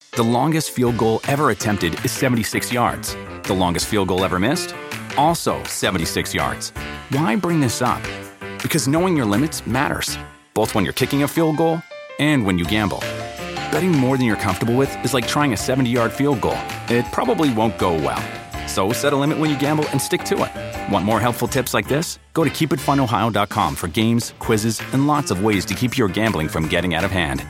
The longest field goal ever attempted is 76 yards. The longest field goal ever missed? Also 76 yards. Why bring this up? Because knowing your limits matters, both when you're kicking a field goal and when you gamble. Betting more than you're comfortable with is like trying a 70-yard field goal. It probably won't go well. So set a limit when you gamble and stick to it. Want more helpful tips like this? Go to keepitfunohio.com for games, quizzes, and lots of ways to keep your gambling from getting out of hand.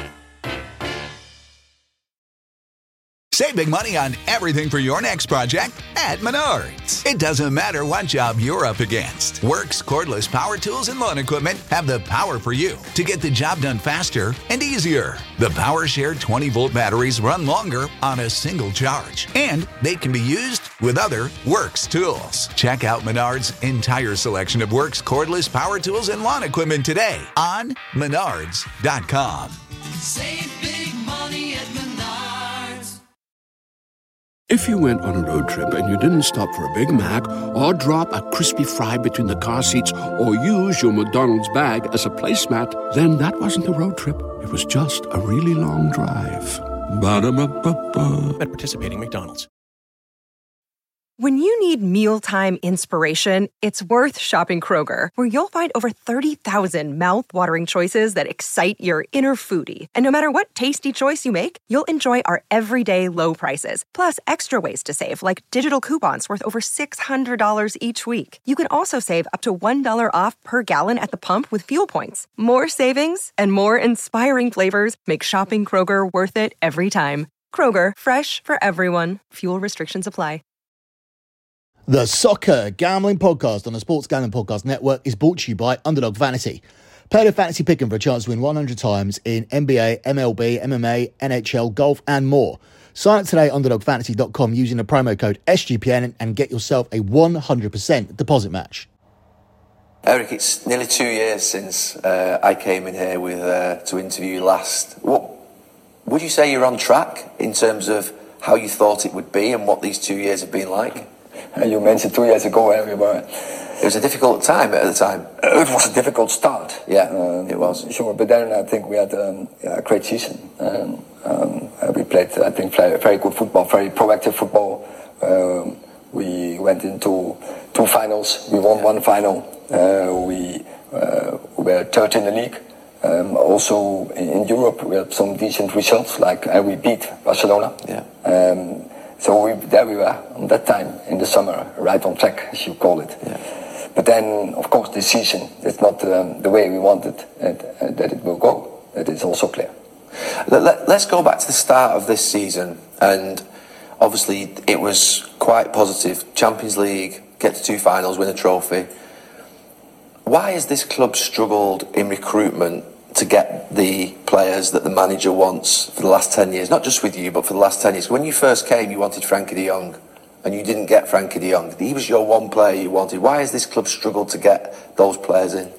Save big money on everything for your next project at Menards. It doesn't matter what job you're up against. Works, cordless power tools, and lawn equipment have the power for you to get the job done faster and easier. The PowerShare 20-volt batteries run longer on a single charge, and they can be used with other Works tools. Check out Menards' entire selection of Works, cordless power tools, and lawn equipment today on Menards.com. Save big money at Menards. If you went on a road trip and you didn't stop for a Big Mac or drop a crispy fry between the car seats or use your McDonald's bag as a placemat, then that wasn't a road trip. It was just a really long drive. Ba-da-ba-ba-ba. At participating McDonald's. When you need mealtime inspiration, it's worth shopping Kroger, where you'll find over 30,000 mouth-watering choices that excite your inner foodie. And no matter what tasty choice you make, you'll enjoy our everyday low prices, plus extra ways to save, like digital coupons worth over $600 each week. You can also save up to $1 off per gallon at the pump with fuel points. More savings and more inspiring flavors make shopping Kroger worth it every time. Kroger, fresh for everyone. Fuel restrictions apply. The Soccer Gambling Podcast on the Sports Gambling Podcast Network is brought to you by Underdog Fantasy. Play the fantasy pick'em for a chance to win 100 times in NBA, MLB, MMA, NHL, golf, and more. Sign up today at UnderdogFantasy.com using the promo code SGPN and get yourself a 100% deposit match. Eric, it's nearly 2 years since I came in here with to interview you last. What would you say you're on track in terms of how you thought it would be and what these 2 years have been like? You mentioned 2 years ago, everywhere. It was a difficult time at the time. It was a difficult start. Yeah, it was. Sure, but then I think we had a great season. We played, I think, very good football, very proactive football. We went into 2 finals. We won 1 final. We were third in the league. Also in Europe, we had some decent results, like we beat Barcelona. Yeah. So there we were on that time in the summer, right on track, as you call it. Yeah. But then, of course, this season, it's not the way we wanted that it will go. That is also clear. Let's go back to the start of this season. And obviously, it was quite positive. Champions League, get to 2 finals, win a trophy. Why has this club struggled in recruitment to get the players that the manager wants for the last 10 years? Not just with you, but for the last 10 years. When you first came, you wanted Frankie de Jong, and you didn't get Frankie de Jong. He was your one player you wanted. Why has this club struggled to get those players in?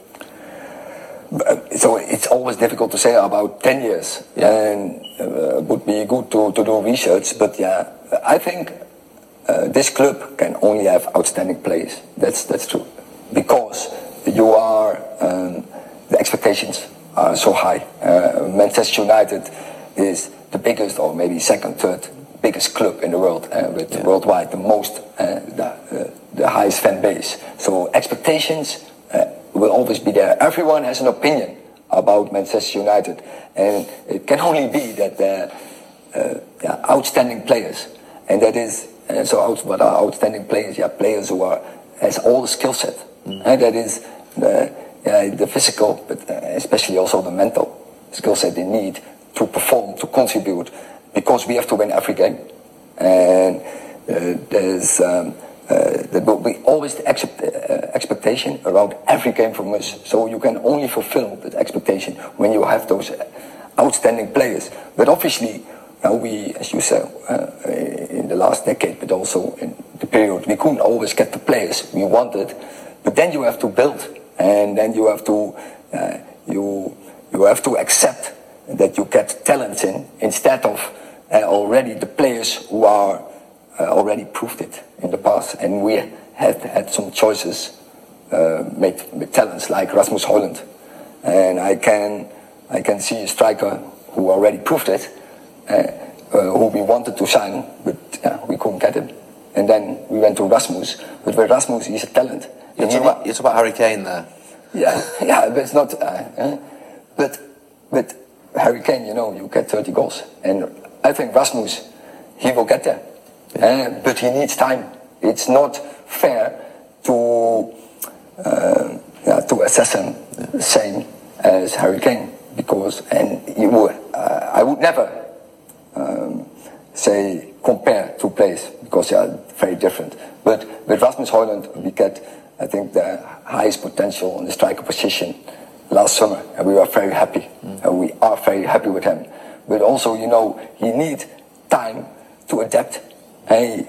So it's always difficult to say about 10 years. Yeah. And it would be good to do research. But yeah, I think this club can only have outstanding players. That's true. Because you are, the expectations are so high. Manchester United is the biggest, or maybe second, third biggest club in the world, with worldwide the most, the highest fan base. So expectations will always be there. Everyone has an opinion about Manchester United, and it can only be that they're outstanding players, and that is what are outstanding players? Yeah, players who has all the skill set, and that is the physical, but especially also the mental skill set they need to perform, to contribute, because we have to win every game. And there will be always the expectation around every game from us. So you can only fulfill that expectation when you have those outstanding players. But obviously, we, as you said, in the last decade, but also in the period, we couldn't always get the players we wanted. But then you have to build. And then you have to you have to accept that you get talents in instead of already the players who are already proved it in the past. And we had some choices made with talents like Rasmus Højlund, and I can see a striker who already proved it who we wanted to sign, but we couldn't get him. And then we went to Rasmus. But with Rasmus, he's a talent. You're talking about Harry Kane there. Yeah, but it's not. But Harry Kane, you get 30 goals, and I think Rasmus, he will get there. But he needs time. It's not fair to assess him the same as Harry Kane, because I would never say compare two players, because they are very different. But with Rasmus Højlund, we get, I think, the highest potential in the striker position last summer, and we were very happy. And we are very happy with him. But also, he needs time to adapt. And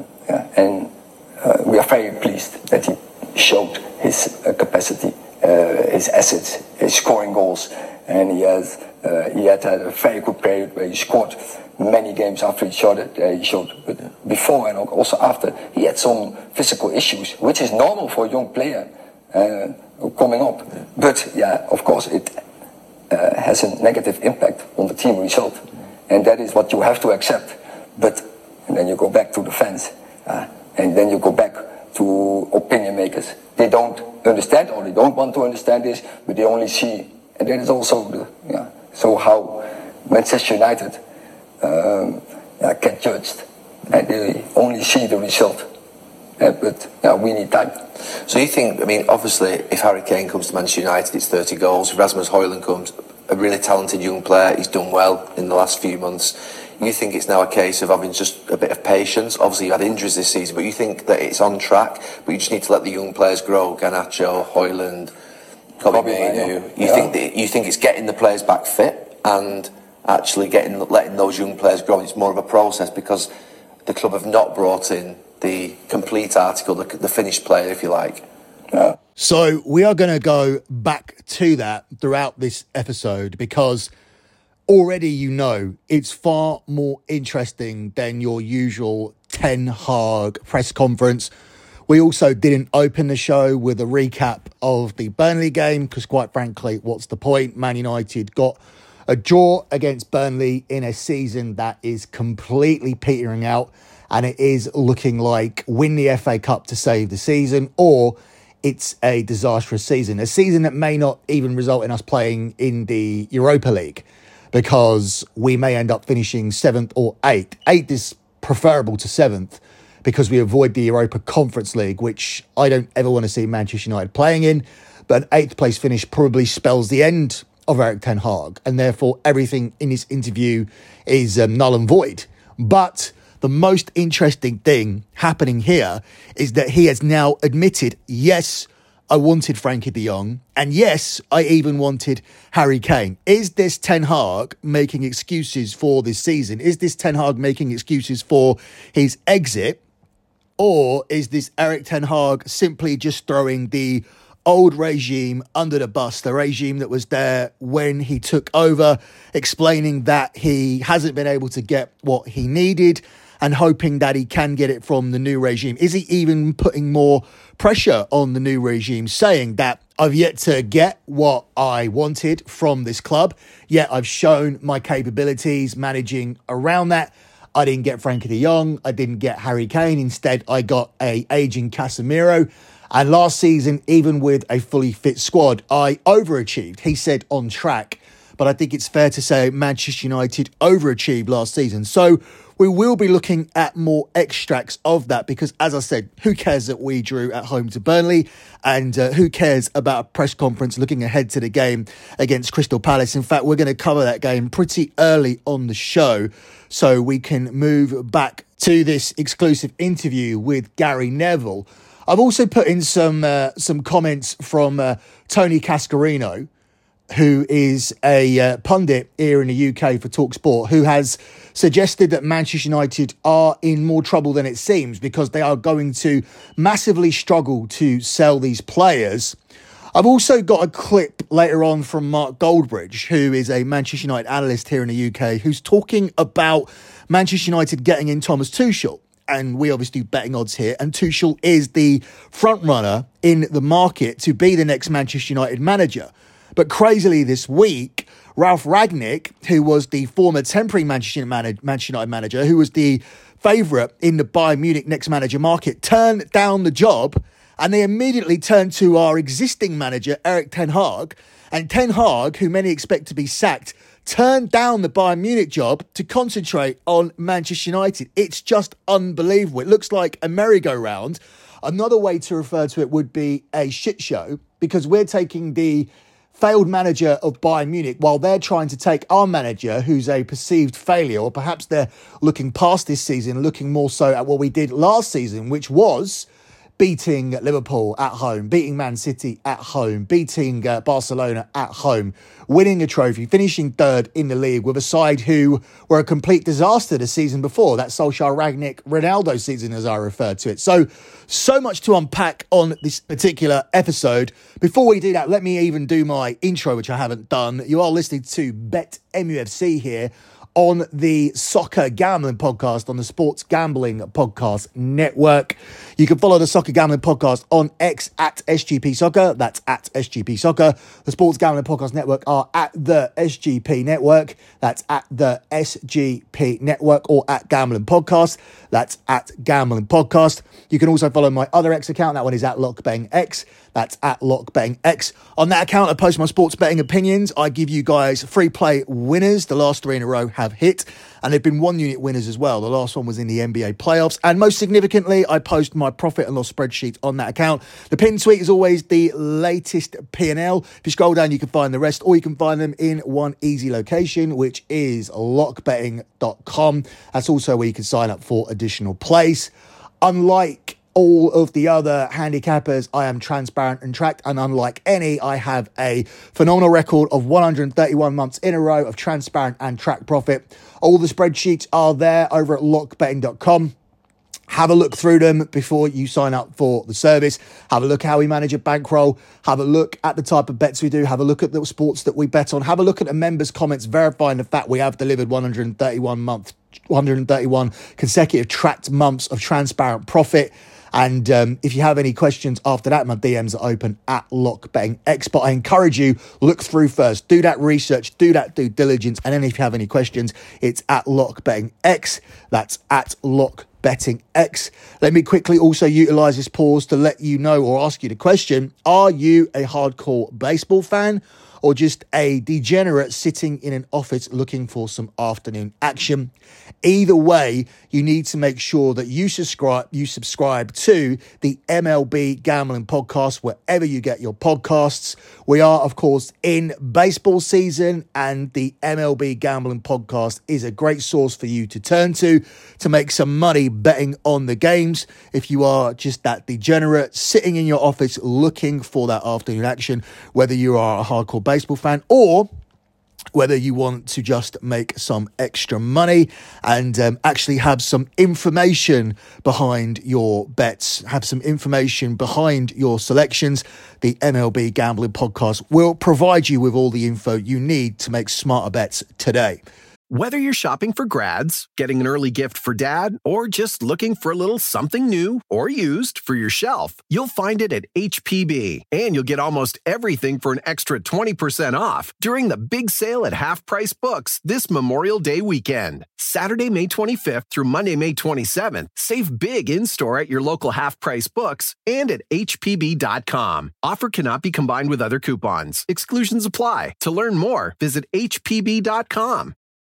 we are very pleased that he showed his capacity, his assets, his scoring goals, and he had a very good period where he scored many games after he showed it. But before and also after, he had some physical issues, which is normal for a young player coming up. But of course, it has a negative impact on the team result, and that is what you have to accept. And then you go back to the fans, and then you go back to opinion makers. They don't understand, or they don't want to understand this, but they only see, and that is also so how Manchester United get judged, and they only see the result. But we need time. So you think, obviously, if Harry Kane comes to Manchester United, it's 30 goals. If Rasmus Højlund comes, a really talented young player, he's done well in the last few months. You think it's now a case of having just a bit of patience? Obviously, you had injuries this season, but you think that it's on track, but you just need to let the young players grow. Garnacho, Højlund, Kobbie Mainoo. You think it's getting the players back fit and actually letting those young players grow. It's more of a process because the club have not brought in the complete article, the finished player, if you like. So we are going to go back to that throughout this episode, because already it's far more interesting than your usual Ten Hag press conference. We also didn't open the show with a recap of the Burnley game, because quite frankly, what's the point? Man United got a draw against Burnley in a season that is completely petering out, and it is looking like win the FA Cup to save the season, or it's a disastrous season. A season that may not even result in us playing in the Europa League, because we may end up finishing 7th or 8th. 8th is preferable to 7th, because we avoid the Europa Conference League, which I don't ever want to see Manchester United playing in. But an 8th place finish probably spells the end of Erik ten Hag, and therefore everything in this interview is null and void. But the most interesting thing happening here is that he has now admitted, yes, I wanted Frankie de Jong, and yes, I even wanted Harry Kane. Is this Ten Hag making excuses for this season? Is this Ten Hag making excuses for his exit? Or is this Erik ten Hag simply just throwing the old regime under the bus, the regime that was there when he took over, explaining that he hasn't been able to get what he needed and hoping that he can get it from the new regime? Is he even putting more pressure on the new regime, saying that I've yet to get what I wanted from this club, yet I've shown my capabilities managing around that? I didn't get Frankie de Jong, I didn't get Harry Kane, instead I got a aging Casemiro. And last season, even with a fully fit squad, I overachieved. He said on track, but I think it's fair to say Manchester United overachieved last season. So we will be looking at more extracts of that, because, as I said, who cares that we drew at home to Burnley, and who cares about a press conference looking ahead to the game against Crystal Palace? In fact, we're going to cover that game pretty early on the show, so we can move back to this exclusive interview with Gary Neville. I've also put in some comments from Tony Cascarino, who is a pundit here in the UK for TalkSport, who has suggested that Manchester United are in more trouble than it seems, because they are going to massively struggle to sell these players. I've also got a clip later on from Mark Goldbridge, who is a Manchester United analyst here in the UK, who's talking about Manchester United getting in Thomas Tuchel. And we obviously do betting odds here, and Tuchel is the front runner in the market to be the next Manchester United manager. But crazily this week, Ralf Rangnick, who was the former temporary Manchester United manager, who was the favourite in the Bayern Munich next manager market, turned down the job, and they immediately turned to our existing manager, Erik ten Hag. And Ten Hag, who many expect to be sacked, turned down the Bayern Munich job to concentrate on Manchester United. It's just unbelievable. It looks like a merry-go-round. Another way to refer to it would be a shit show, because we're taking the failed manager of Bayern Munich while they're trying to take our manager, who's a perceived failure, or perhaps they're looking past this season, looking more so at what we did last season, which was beating Liverpool at home, beating Man City at home, beating Barcelona at home, winning a trophy, finishing third in the league with a side who were a complete disaster the season before. That Solskjaer, Rangnick, Ronaldo season, as I referred to it. So much to unpack on this particular episode. Before we do that, let me even do my intro, which I haven't done. You are listening to Bet MUFC here on the Soccer Gambling Podcast on the Sports Gambling Podcast Network. You can follow the Soccer Gambling Podcast on X at SGP Soccer. That's at SGP Soccer. The Sports Gambling Podcast Network are at the SGP Network. That's at the SGP Network, or at Gambling Podcast. That's at Gambling Podcast. You can also follow my other X account. That one is at LockBettingX. That's at LockBettingX. On that account, I post my sports betting opinions. I give you guys free play winners. The last 3 in a row have hit, and they've been 1 unit winners as well. The last one was in the NBA playoffs. And most significantly, I post my profit and loss spreadsheet on that account. The pin tweet is always the latest P&L. If you scroll down, you can find the rest, or you can find them in one easy location, which is lockbetting.com. That's also where you can sign up for additional plays. Unlike all of the other handicappers, I am transparent and tracked, and unlike any, I have a phenomenal record of 131 months in a row of transparent and tracked profit. All the spreadsheets are there over at lockbetting.com. Have a look through them before you sign up for the service. Have a look how we manage a bankroll. Have a look at the type of bets we do. Have a look at the sports that we bet on. Have a look at the members' comments verifying the fact we have delivered 131 consecutive tracked months of transparent profit. And if you have any questions after that, my DMs are open at LockBettingX. But I encourage you, look through first. Do that research, do that due diligence. And then if you have any questions, it's at LockBettingX. That's at LockBettingX. Let me quickly also utilize this pause to let you know, or ask you the question: are you a hardcore baseball fan, or just a degenerate sitting in an office looking for some afternoon action? Either way, you need to make sure that you subscribe to the MLB Gambling Podcast wherever you get your podcasts. We are, of course, in baseball season, and the MLB Gambling Podcast is a great source for you to turn to make some money betting on the games. If you are just that degenerate sitting in your office looking for that afternoon action, whether you are a hardcore baseball fan or whether you want to just make some extra money and actually have some information behind your bets, have some information behind your selections, the MLB Gambling Podcast will provide you with all the info you need to make smarter bets today. Whether you're shopping for grads, getting an early gift for dad, or just looking for a little something new or used for your shelf, you'll find it at HPB. And you'll get almost everything for an extra 20% off during the big sale at Half Price Books this Memorial Day weekend. Saturday, May 25th through Monday, May 27th. Save big in-store at your local Half Price Books and at HPB.com. Offer cannot be combined with other coupons. Exclusions apply. To learn more, visit HPB.com.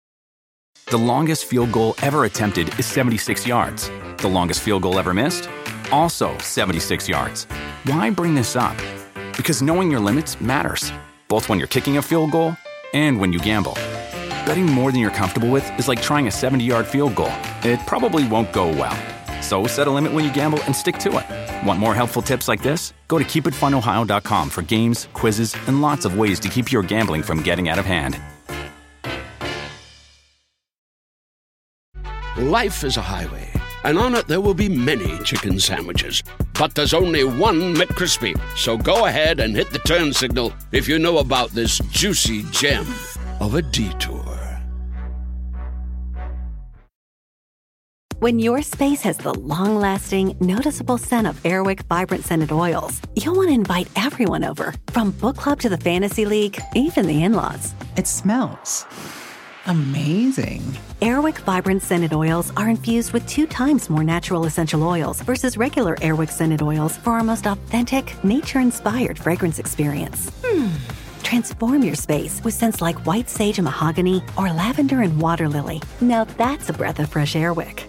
The longest field goal ever attempted is 76 yards. The longest field goal ever missed? Also 76 yards. Why bring this up? Because knowing your limits matters, both when you're kicking a field goal and when you gamble. Betting more than you're comfortable with is like trying a 70-yard field goal. It probably won't go well. So set a limit when you gamble and stick to it. Want more helpful tips like this? Go to keepitfunohio.com for games, quizzes, and lots of ways to keep your gambling from getting out of hand. Life is a highway, and on it there will be many chicken sandwiches. But there's only one McCrispy. So go ahead and hit the turn signal if you know about this juicy gem of a detour. When your space has the long-lasting, noticeable scent of Airwick Vibrant Scented Oils, you'll want to invite everyone over, from book club to the fantasy league, even the in-laws. It smells amazing. Airwick Vibrant Scented Oils are infused with 2 times more natural essential oils versus regular Airwick Scented Oils for our most authentic, nature-inspired fragrance experience. Transform your space with scents like white sage and mahogany or lavender and water lily. Now that's a breath of fresh Airwick.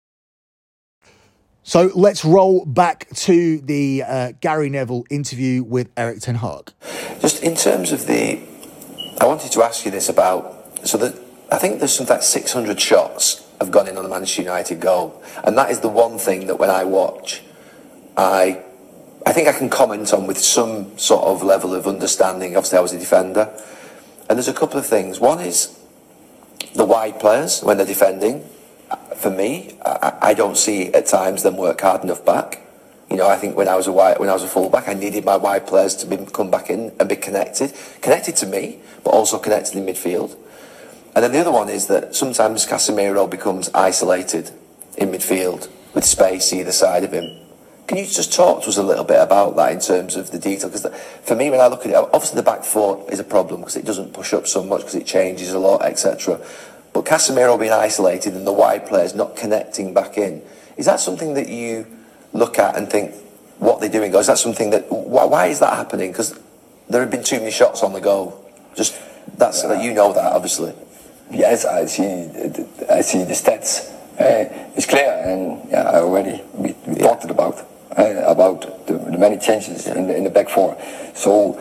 So let's roll back to the Gary Neville interview with Erik ten Hag. Just in terms of I wanted to ask you this about, I think there's something like 600 shots have gone in on the Manchester United goal. And that is the one thing that when I watch, I think I can comment on with some sort of level of understanding. Obviously, I was a defender. And there's a couple of things. One is the wide players, when they're defending. For me, I don't see at times them work hard enough back. You know, I think when I was a fullback, I needed my wide players to come back in and be connected to me, but also connected in midfield. And then the other one is that sometimes Casemiro becomes isolated in midfield with space either side of him. Can you just talk to us a little bit about that in terms of the detail? Because for me, when I look at it, obviously the back four is a problem because it doesn't push up so much because it changes a lot, etc. But Casemiro being isolated and the wide players not connecting back in, is that something that you look at and think what they're doing? Or is that something that, why is that happening? Because there have been too many shots on the goal. You know that, obviously. Yes, I see the stats. It's clear, and we talked about the many changes in the back four. So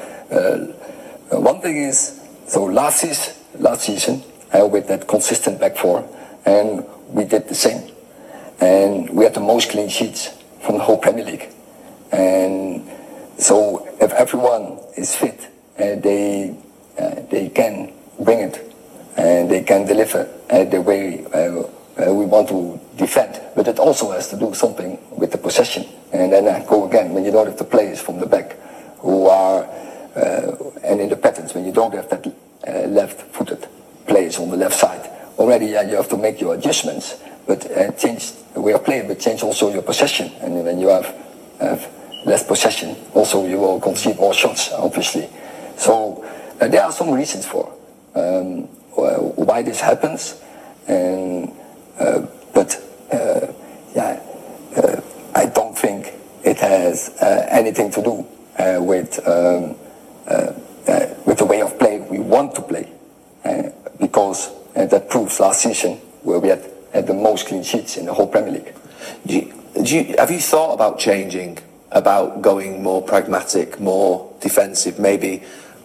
one thing is, last season with that consistent back four, and we did the same, and we had the most clean sheets from the whole Premier League. And so if everyone is fit, they can bring it. And they can deliver the way we want to defend. But it also has to do something with the possession. And then I go again, when you don't have the players from the back who are, and in the patterns, when you don't have that left-footed players on the left side, already you have to make your adjustments, but change the way of playing, but change also your possession. And when you have less possession, also you will concede more shots, obviously. So there are some reasons for why this happens, and I don't think it has anything to do with the way of play we want to play, because that proves last season where we had the most clean sheets in the whole Premier League. Have you thought about changing, about going more pragmatic, more defensive, maybe?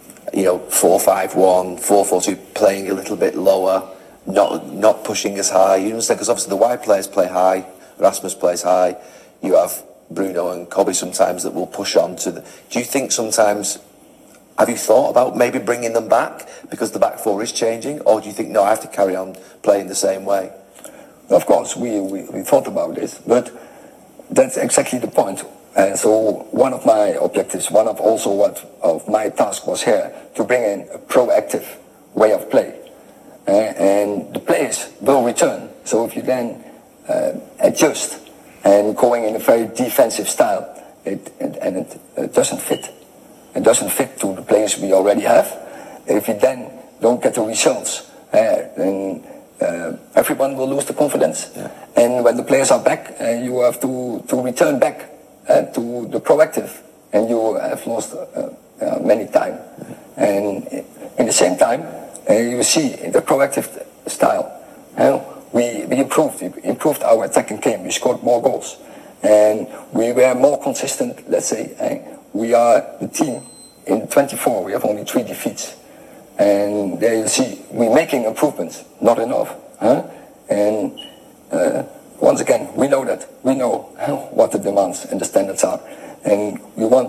4-5-1, 4-4-2, playing a little bit lower, not pushing as high. You understand? Because obviously the wide players play high, Rasmus plays high. You have Bruno and Kobe sometimes that will push on to the. Do you think sometimes? Have you thought about maybe bringing them back because the back four is changing, or do you think no, I have to carry on playing the same way? Of course, we thought about this, but that's exactly the point. So one of my objectives, of my task was here to bring in a proactive way of play, and the players will return. So if you then adjust and going in a very defensive style, it doesn't fit. It doesn't fit to the players we already have. If you then don't get the results, then everyone will lose the confidence. Yeah. And when the players are back, you have to return back to the proactive, and you have lost many time. And in the same time, you see in the proactive style, we improved our attacking game. We scored more goals, and we were more consistent. Let's say we are the team in 24. We have only 3 defeats, and there you see we're making improvements. Not enough, and. Once again, we know what the demands and the standards are, and we want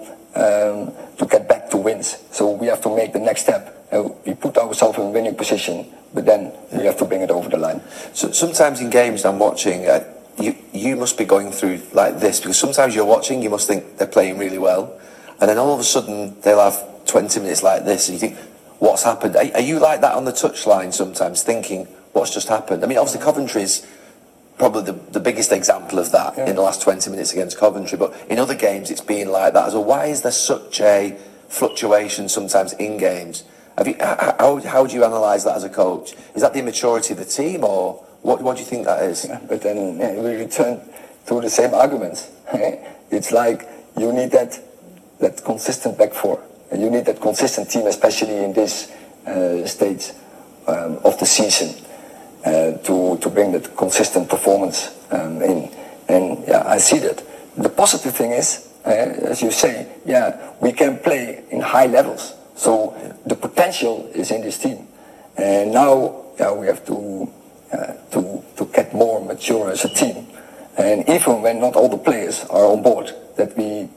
to get back to wins. So we have to make the next step. We put ourselves in a winning position, but then we have to bring it over the line. So sometimes in games I'm watching, you must be going through like this, because sometimes you're watching, you must think they're playing really well, and then all of a sudden they'll have 20 minutes like this, and you think, what's happened? Are you like that on the touchline sometimes, thinking, what's just happened? I mean, obviously Coventry's probably the biggest example of that in the last 20 minutes against Coventry, but in other games it's been like that. So why is there such a fluctuation sometimes in games? How do you analyse that as a coach? Is that the immaturity of the team, or what do you think that is? Yeah, but then we return to the same arguments. It's like you need that consistent back four, and you need that consistent team, especially in this stage of the season, to bring that consistent performance in. And I see that. The positive thing is, as you say, we can play in high levels. So the potential is in this team, and now we have to get more mature as a team. And even when not all the players are on board, that we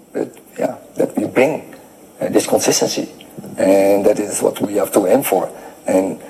bring this consistency, and that is what we have to aim for. And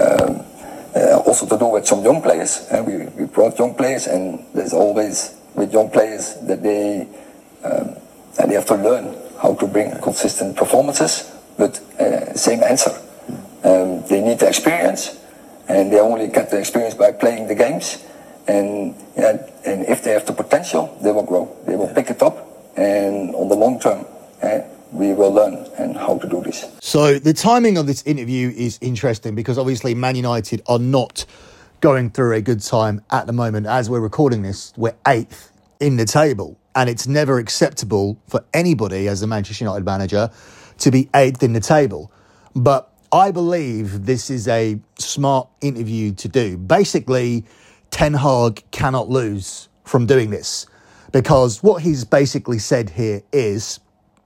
also to do with some young players, and we brought young players, and there's always with young players that they have to learn how to bring consistent performances. But same answer. They need the experience, and they only get the experience by playing the games. And if they have the potential, they will grow. They will pick it up, and on the long term, we will learn and how to do this. So the timing of this interview is interesting because obviously Man United are not going through a good time at the moment. As we're recording this, we're 8th in the table, and it's never acceptable for anybody as the Manchester United manager to be 8th in the table. But I believe this is a smart interview to do. Basically, Ten Hag cannot lose from doing this, because what he's basically said here is,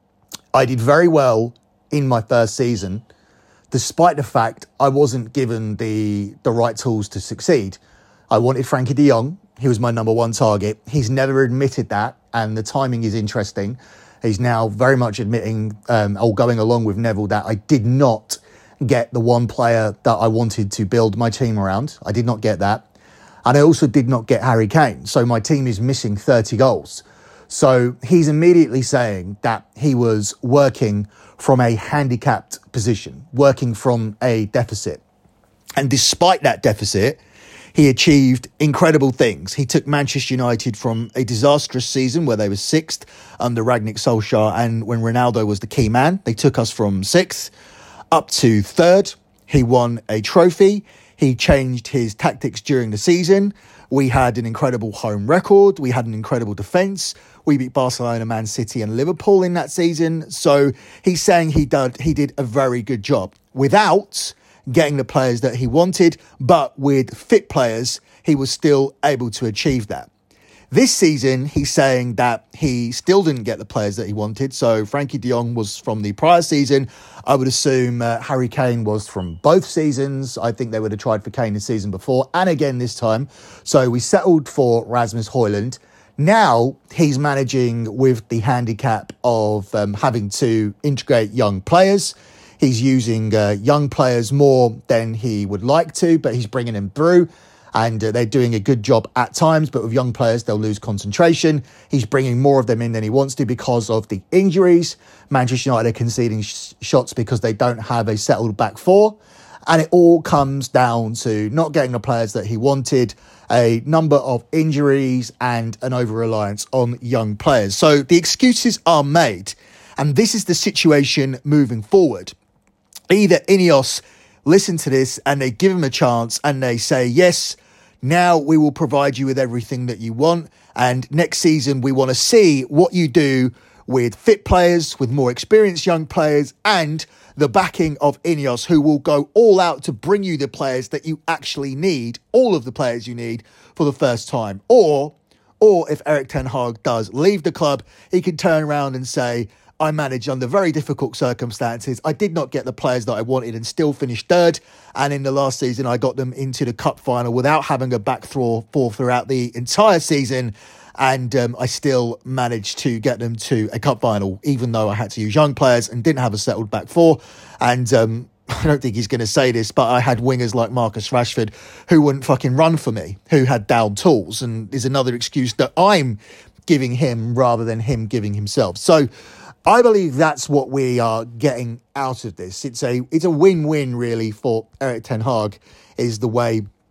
I did very well in my first season, despite the fact I wasn't given the right tools to succeed. I wanted Frankie de Jong. He was my number one target. He's never admitted that, and the timing is interesting. He's now very much admitting, or going along with Neville, that I did not get the one player that I wanted to build my team around. I did not get that. And I also did not get Harry Kane. So my team is missing 30 goals. So he's immediately saying that he was working from a handicapped position, working from a deficit. And despite that deficit, he achieved incredible things. He took Manchester United from a disastrous season where they were 6th under Rangnick Solskjaer, and when Ronaldo was the key man, they took us from 6th up to 3rd. He won a trophy. He changed his tactics during the season. We had an incredible home record. We had an incredible defence. We beat Barcelona, Man City and Liverpool in that season. So he's saying he did a very good job without getting the players that he wanted, but with fit players, he was still able to achieve that. This season, he's saying that he still didn't get the players that he wanted. So Frankie de Jong was from the prior season. I would assume Harry Kane was from both seasons. I think they would have tried for Kane the season before and again this time. So we settled for Rasmus Højlund. Now he's managing with the handicap of having to integrate young players. He's using young players more than he would like to, but he's bringing them through. And they're doing a good job at times, but with young players, they'll lose concentration. He's bringing more of them in than he wants to because of the injuries. Manchester United are conceding shots because they don't have a settled back four. And it all comes down to not getting the players that he wanted, a number of injuries and an over-reliance on young players. So the excuses are made. And this is the situation moving forward. Either Ineos listen to this and they give him a chance and they say, yes, now we will provide you with everything that you want. And next season, we want to see what you do with fit players, with more experienced young players, and the backing of Ineos, who will go all out to bring you the players that you actually need, all of the players you need for the first time. Or if Erik ten Hag does leave the club, he can turn around and say, I managed under very difficult circumstances. I did not get the players that I wanted and still finished 3rd. And in the last season, I got them into the cup final without having a back four throughout the entire season. And I still managed to get them to a cup final, even though I had to use young players and didn't have a settled back four. And I don't think he's going to say this, but I had wingers like Marcus Rashford who wouldn't fucking run for me, who had down tools. And is another excuse that I'm giving him rather than him giving himself. So I believe that's what we are getting out of this. It's a win-win really for Erik ten Hag, is the way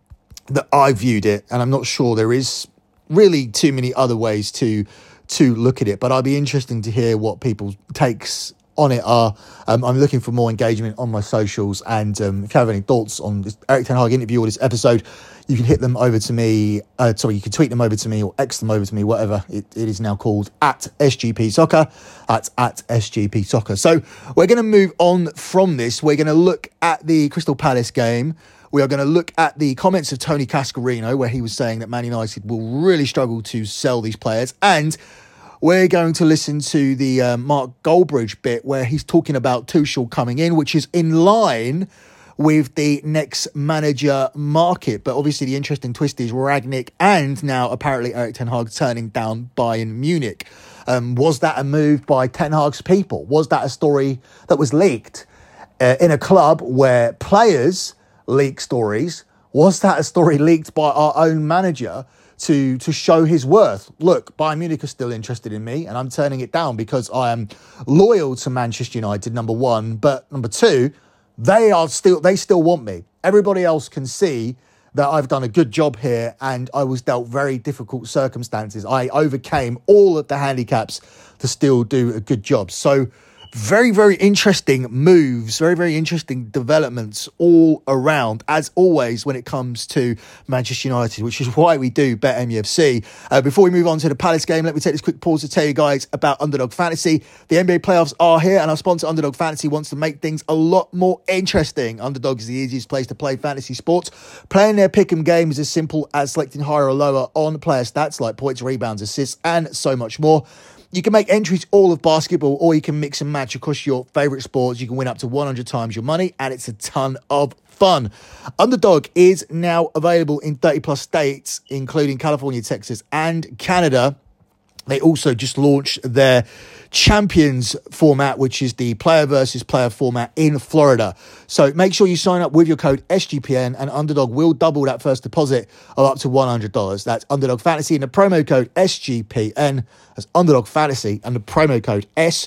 that I viewed it, and I'm not sure there is really too many other ways to look at it, but I'd be interested to hear what people's takes on it are. I'm looking for more engagement on my socials, and if you have any thoughts on this Erik ten Hag interview or this episode, you can hit them over to me. You can tweet them over to me or X them over to me, whatever it is now called, at SGP Soccer. That's at SGP Soccer. So we're going to move on from this. We're going to look at the Crystal Palace game. We are going to look at the comments of Tony Cascarino, where he was saying that Man United will really struggle to sell these players. And we're going to listen to the Mark Goldbridge bit where he's talking about Tuchel coming in, which is in line with the next manager market. But obviously the interesting twist is Rangnick and now apparently Erik ten Hag turning down Bayern Munich. Was that a move by Ten Hag's people? Was that a story that was leaked in a club where players leak stories? Was that a story leaked by our own manager to show his worth? Look, Bayern Munich are still interested in me, and I'm turning it down because I am loyal to Manchester United, number one. But number two, they still want me. Everybody else can see that I've done a good job here, and I was dealt very difficult circumstances. I overcame all of the handicaps to still do a good job. So very, very interesting moves, very, very interesting developments all around, as always, when it comes to Manchester United, which is why we do BetMUFC. Before we move on to the Palace game, let me take this quick pause to tell you guys about Underdog Fantasy. The NBA playoffs are here, and our sponsor Underdog Fantasy wants to make things a lot more interesting. Underdog is the easiest place to play fantasy sports. Playing their pick'em game is as simple as selecting higher or lower on player stats like points, rebounds, assists, and so much more. You can make entries all of basketball, or you can mix and match across your favourite sports. You can win up to 100 times your money, and it's a ton of fun. Underdog is now available in 30 plus states, including California, Texas, and Canada. They also just launched their Champions format, which is the player versus player format in Florida. So make sure you sign up with your code SGPN, and Underdog will double that first deposit of up to $100. That's Underdog Fantasy and the promo code SGPN. That's Underdog Fantasy and the promo code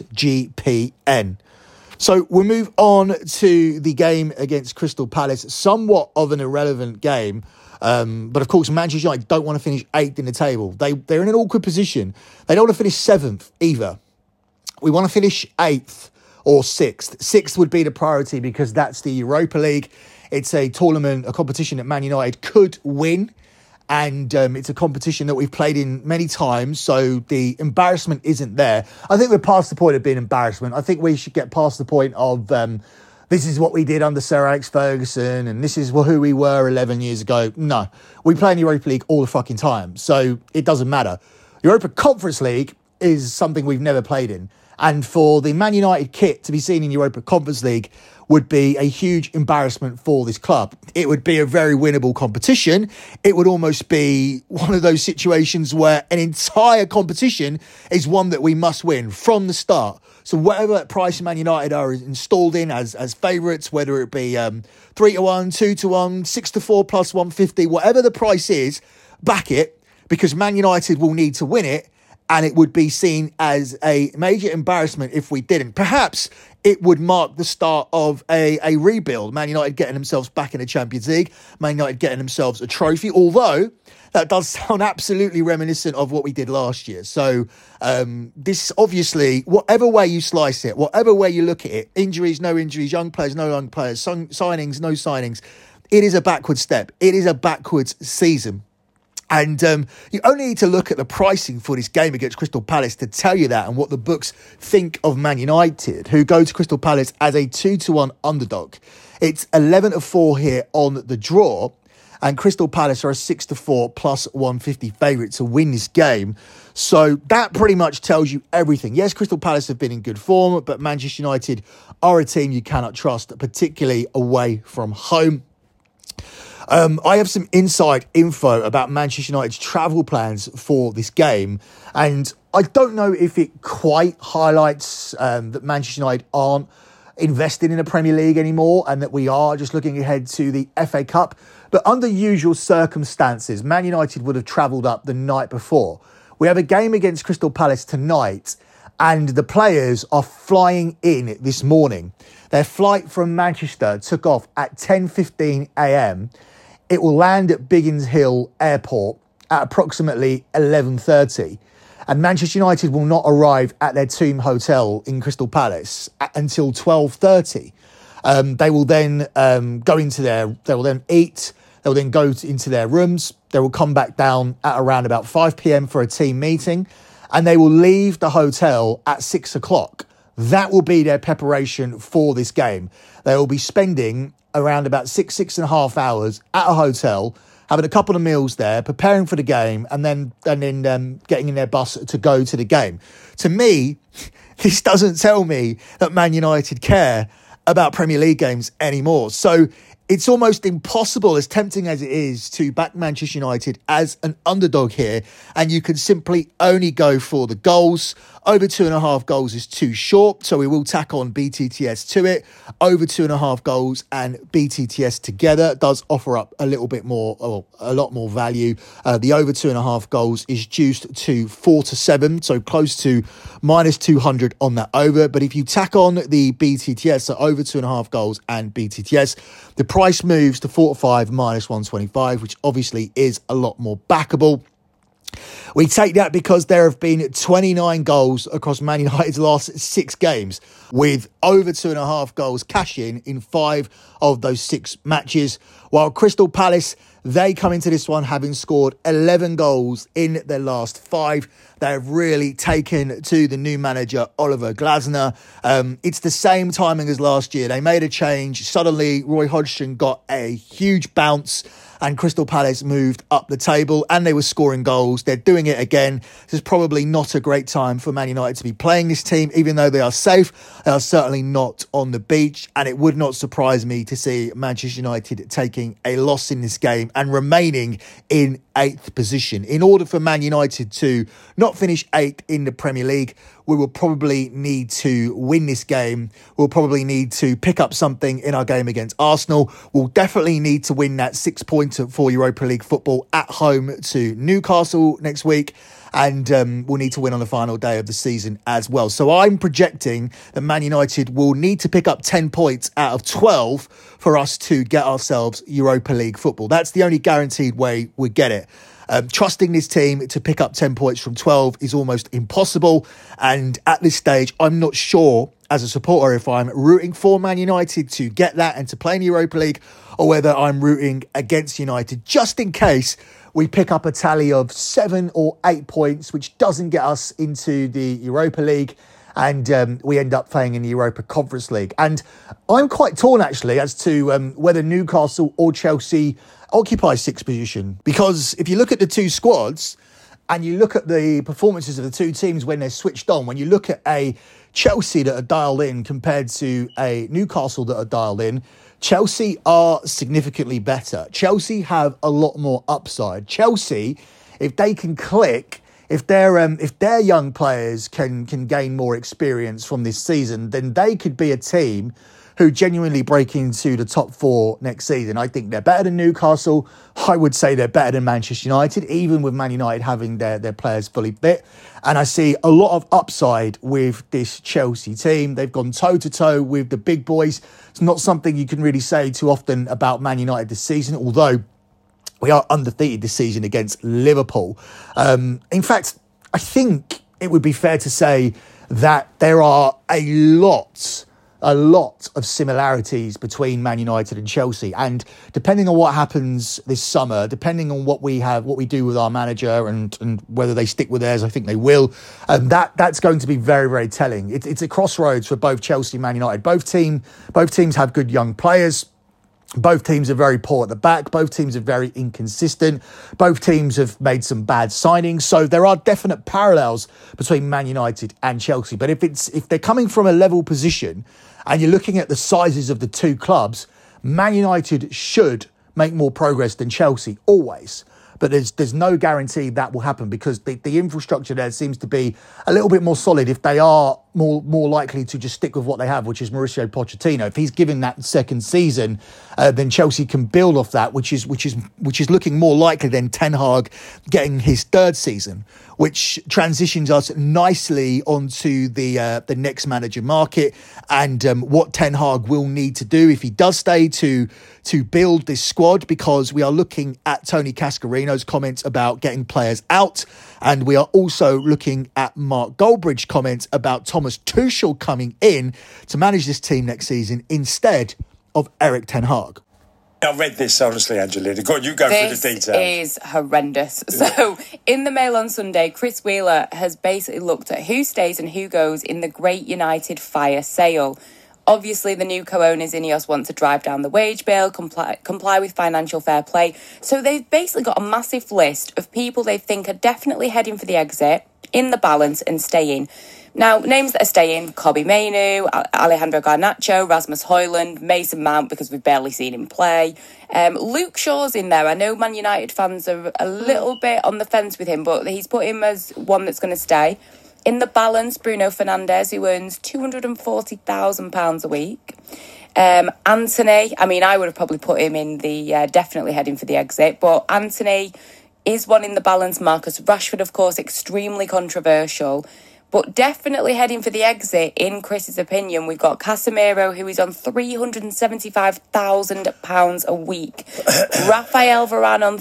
SGPN. So we'll move on to the game against Crystal Palace. Somewhat of an irrelevant game. But of course, Manchester United don't want to finish 8th in the table. They're in an awkward position. They don't want to finish 7th either. We want to finish 8th or 6th. 6th would be the priority because that's the Europa League. It's a tournament, a competition that Man United could win. And it's a competition that we've played in many times. So the embarrassment isn't there. I think we're past the point of being embarrassment. I think we should get past the point of this is what we did under Sir Alex Ferguson and this is who we were 11 years ago. No, we play in the Europa League all the fucking time. So it doesn't matter. Europa Conference League is something we've never played in. And for the Man United kit to be seen in Europa Conference League would be a huge embarrassment for this club. It would be a very winnable competition. It would almost be one of those situations where an entire competition is one that we must win from the start. So whatever price Man United are installed in as favourites, whether it be 3-1, 2-1, 6-4 plus 150, whatever the price is, back it, because Man United will need to win it. And it would be seen as a major embarrassment if we didn't. Perhaps it would mark the start of a rebuild. Man United getting themselves back in the Champions League. Man United getting themselves a trophy. Although that does sound absolutely reminiscent of what we did last year. So this obviously, whatever way you slice it, whatever way you look at it, injuries, no injuries, young players, no young players, signings, no signings, it is a backward step. It is a backwards season. And you only need to look at the pricing for this game against Crystal Palace to tell you that and what the books think of Man United, who go to Crystal Palace as a 2-1 underdog. It's 11-4 here on the draw, and Crystal Palace are a 6-4 plus 150 favourite to win this game. So that pretty much tells you everything. Yes, Crystal Palace have been in good form, but Manchester United are a team you cannot trust, particularly away from home. I have some inside info about Manchester United's travel plans for this game, and I don't know if it quite highlights that Manchester United aren't invested in the Premier League anymore and that we are just looking ahead to the FA Cup. But under usual circumstances, Man United would have travelled up the night before. We have a game against Crystal Palace tonight, and the players are flying in this morning. Their flight from Manchester took off at 10:15 a.m. It will land at Biggins Hill Airport at approximately 11:30. And Manchester United will not arrive at their Tomb Hotel in Crystal Palace until 12:30. They will then they will then eat. They will then go into their rooms. They will come back down at around about 5 p.m. for a team meeting, and they will leave the hotel at 6 o'clock. That will be their preparation for this game. They will be spending around about 6.5 hours at a hotel, having a couple of meals there, preparing for the game, and then getting in their bus to go to the game. To me, this doesn't tell me that Man United care about Premier League games anymore. So it's almost impossible, as tempting as it is, to back Manchester United as an underdog here, and you can simply only go for the goals. Over 2.5 goals is too short, so we will tack on BTTS to it. Over 2.5 goals and BTTS together does offer up a little bit more, or a lot more value. The over 2.5 goals is juiced to 4-7, so close to minus 200 on that over. But if you tack on the BTTS, so over 2.5 goals and BTTS, the price moves to 4-5 minus 125, which obviously is a lot more backable. We take that because there have been 29 goals across Man United's last 6 games, with over 2.5 goals cash in 5 of those 6 matches. While Crystal Palace, they come into this one having scored 11 goals in their last 5. They have really taken to the new manager, Oliver Glasner. It's the same timing as last year. They made a change. Suddenly, Roy Hodgson got a huge bounce and Crystal Palace moved up the table and they were scoring goals. They're doing it again. This is probably not a great time for Man United to be playing this team. Even though they are safe, they are certainly not on the beach. And it would not surprise me to see Manchester United taking a loss in this game and remaining in 8th position. In order for Man United to not finish 8th in the Premier League, we will probably need to win this game. We'll probably need to pick up something in our game against Arsenal. We'll definitely need to win that 6-pointer for Europa League football at home to Newcastle next week. And we'll need to win on the final day of the season as well. So I'm projecting that Man United will need to pick up 10 points out of 12 for us to get ourselves Europa League football. That's the only guaranteed way we get it. Trusting this team to pick up 10 points from 12 is almost impossible. And at this stage, I'm not sure as a supporter if I'm rooting for Man United to get that and to play in the Europa League, or whether I'm rooting against United just in case we pick up a tally of 7 or 8 points, which doesn't get us into the Europa League, and we end up playing in the Europa Conference League. And I'm quite torn, actually, as to whether Newcastle or Chelsea occupy 6th position. Because if you look at the two squads and you look at the performances of the two teams when they're switched on, when you look at a Chelsea that are dialed in compared to a Newcastle that are dialed in, Chelsea are significantly better. Chelsea have a lot more upside. Chelsea, if they can click, if their young players can gain more experience from this season, then they could be a team who genuinely break into the top 4 next season. I think they're better than Newcastle. I would say they're better than Manchester United, even with Man United having their players fully fit. And I see a lot of upside with this Chelsea team. They've gone toe-to-toe with the big boys. It's not something you can really say too often about Man United this season, although we are undefeated this season against Liverpool. In fact, I think it would be fair to say that there are a lot of similarities between Man United and Chelsea. And depending on what happens this summer, depending on what we do with our manager and whether they stick with theirs, I think they will. And that's going to be very, very telling. It's a crossroads for both Chelsea and Man United. Both teams have good young players. Both teams are very poor at the back. Both teams are very inconsistent. Both teams have made some bad signings. So there are definite parallels between Man United and Chelsea. But if they're coming from a level position and you're looking at the sizes of the two clubs, Man United should make more progress than Chelsea, always. But there's no guarantee that will happen because the infrastructure there seems to be a little bit more solid if they are more likely to just stick with what they have, which is Mauricio Pochettino. If he's given that second season, then Chelsea can build off that, which is looking more likely than Ten Hag getting his third season, which transitions us nicely onto the next manager market and what Ten Hag will need to do if he does stay to build this squad, because we are looking at Tony Cascarino's comments about getting players out, and we are also looking at Mark Goldbridge's comments about Thomas Tuchel coming in to manage this team next season instead of Erik Ten Hag. I read this, honestly, Angelina. Go on, you go through the details. This is horrendous. So, in the Mail on Sunday, Chris Wheeler has basically looked at who stays and who goes in the Great United Fire sale. Obviously, the new co-owners Ineos want to drive down the wage bill, comply with financial fair play. So they've basically got a massive list of people they think are definitely heading for the exit, in the balance and staying. Now, names that are staying: Kobbie Mainoo, Alejandro Garnacho, Rasmus Højlund, Mason Mount, because we've barely seen him play. Luke Shaw's in there. I know Man United fans are a little bit on the fence with him, but he's put him as one that's going to stay. In the balance, Bruno Fernandes, who earns £240,000 a week. Anthony, I mean, I would have probably put him in the definitely heading for the exit, but Anthony is one in the balance. Marcus Rashford, of course, extremely controversial, but definitely heading for the exit, in Chris's opinion. We've got Casemiro, who is on £375,000 a week. Rafael Varane on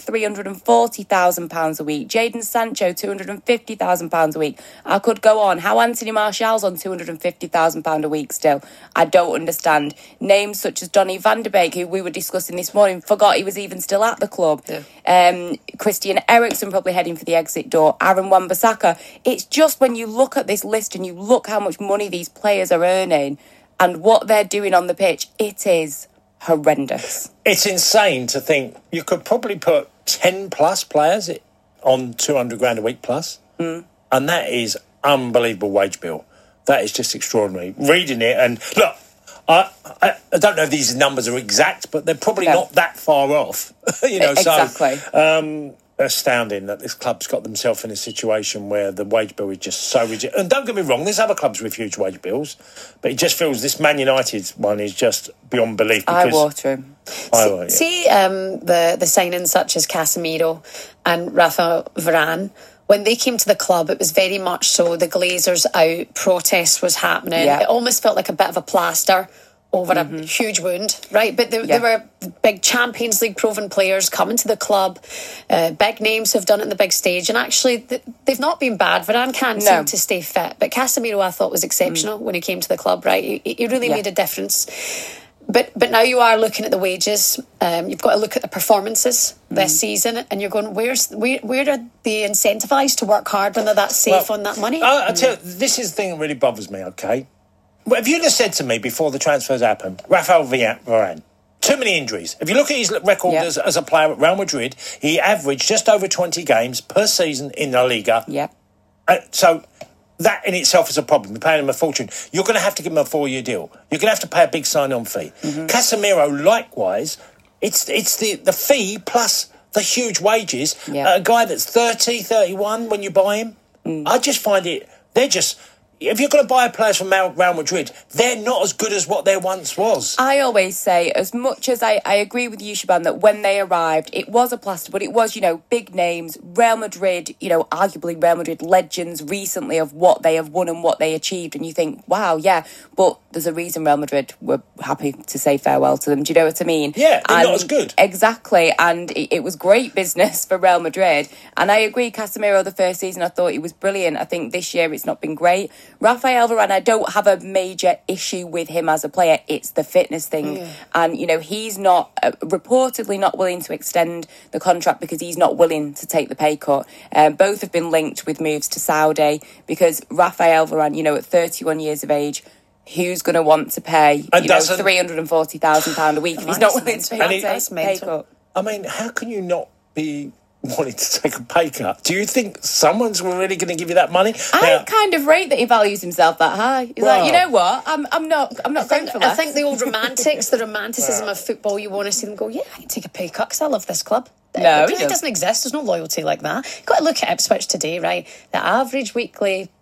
£340,000 a week. Jadon Sancho, £250,000 a week. I could go on. How Anthony Martial's on £250,000 a week still? I don't understand. Names such as Donny van de Beek, who we were discussing this morning, forgot he was even still at the club. Yeah. Christian Eriksen probably heading for the exit door. Aaron Wan-Bissaka. It's just when you look at this list and you look how much money these players are earning and what they're doing on the pitch, it is horrendous. It's insane to think you could probably put 10 plus players on 200 grand a week plus, and that is unbelievable wage bill. That is just extraordinary. Reading it, and look, I don't know if these numbers are exact, but they're probably not that far off. Exactly. So astounding that this club's got themselves in a situation where the wage bill is just so rigid. And don't get me wrong, there's other clubs with huge wage bills, but it just feels this Man United one is just beyond belief. Eye-watering. See the signings such as Casemiro and Rafa Varane. When they came to the club, it was very much so the Glazers out, protest was happening. Yeah. It almost felt like a bit of a plaster over a huge wound, right? But they were big Champions League proven players coming to the club, big names who've done it on the big stage, and actually they've not been bad. Varane can't seem to stay fit, but Casemiro I thought was exceptional when he came to the club, right? He really made a difference. But now you are looking at the wages. You've got to look at the performances this season, and you're going, where are they incentivised to work hard when they're that safe on that money? I tell you, this is the thing that really bothers me, okay? Well, if you'd have said to me before the transfers happened, Rafael Varane, too many injuries. If you look at his record as a player at Real Madrid, he averaged just over 20 games per season in La Liga. Yeah. So that in itself is a problem. You're paying him a fortune. You're going to have to give him a 4-year deal. You're going to have to pay a big sign-on fee. Casemiro, likewise, it's the fee plus the huge wages. A guy that's 30, 31 when you buy him. I just find they're just... If you're going to buy players from Real Madrid, they're not as good as what there once was. I always say, as much as I agree with you, Shaban, that when they arrived, it was a plaster, but it was, big names, Real Madrid, arguably Real Madrid legends recently of what they have won and what they achieved. And you think, wow, yeah, but there's a reason Real Madrid were happy to say farewell to them. Do you know what I mean? Yeah, they're not as good. Exactly. And it was great business for Real Madrid. And I agree, Casemiro, the first season, I thought he was brilliant. I think this year it's not been great. Rafael Varane, I don't have a major issue with him as a player. It's the fitness thing. Yeah. And, he's not, reportedly not willing to extend the contract because he's not willing to take the pay cut. Both have been linked with moves to Saudi because Rafael Varane, at 31 years of age, who's going to want to pay £340,000 a week if he's not willing to take a pay cut? I mean, how can you not be wanting to take a pay cut? Do you think someone's really going to give you that money? I kind of rate that he values himself that high. He's like, you know what? I'm not going for that. I think the old romantics, the romanticism of football, you want to see them go, yeah, I can take a pay cut because I love this club. No, it doesn't exist. There's no loyalty like that. You've got to look at Ipswich today, right? The average weekly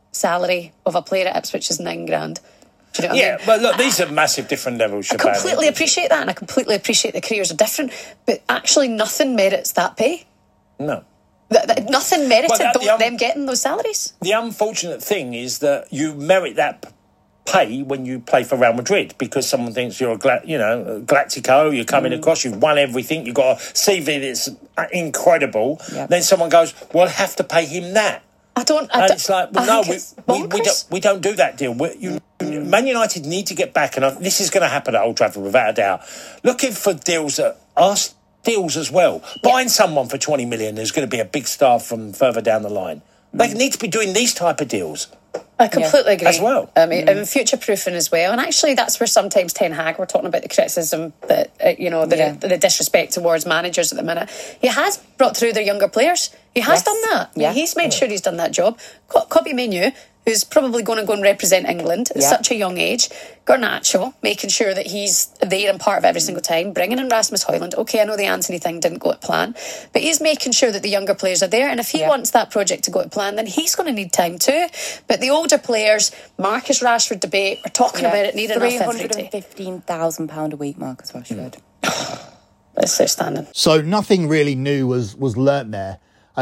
salary of a player at Ipswich is £9,000. Do you know what I mean? But look, these are massive different levels. I completely appreciate that, and I completely appreciate the careers are different, but actually nothing merits that pay. No. Nothing merited them getting those salaries. The unfortunate thing is that you merit that pay when you play for Real Madrid, because someone thinks you're a Galactico, you're coming across, you've won everything, you've got a CV that's incredible. Yep. Then someone goes, well, I have to pay him that. It's like, well, no, we don't do that deal. Man United need to get back, and this is going to happen at Old Trafford without a doubt. Looking for deals that are deals as well. Buying someone for 20 million is going to be a big star from further down the line. They need to be doing these type of deals. I completely agree. As well. And future-proofing as well. And actually, that's where sometimes Ten Hag, we're talking about the criticism that, the disrespect towards managers at the minute. He has brought through their younger players. He has done that. Yeah. He's made sure he's done that job. Kobbie Mainoo, who's probably going to go and represent England at such a young age. Garnacho, making sure that he's there and part of every single time. Bringing in Rasmus Højlund. Okay, I know the Anthony thing didn't go to plan, but he's making sure that the younger players are there. And if he wants that project to go to plan, then he's going to need time too. But the older players, Marcus Rashford debate, are talking about it needing £315,000 a week, Marcus Rashford. That's outstanding. So nothing really new was learnt there.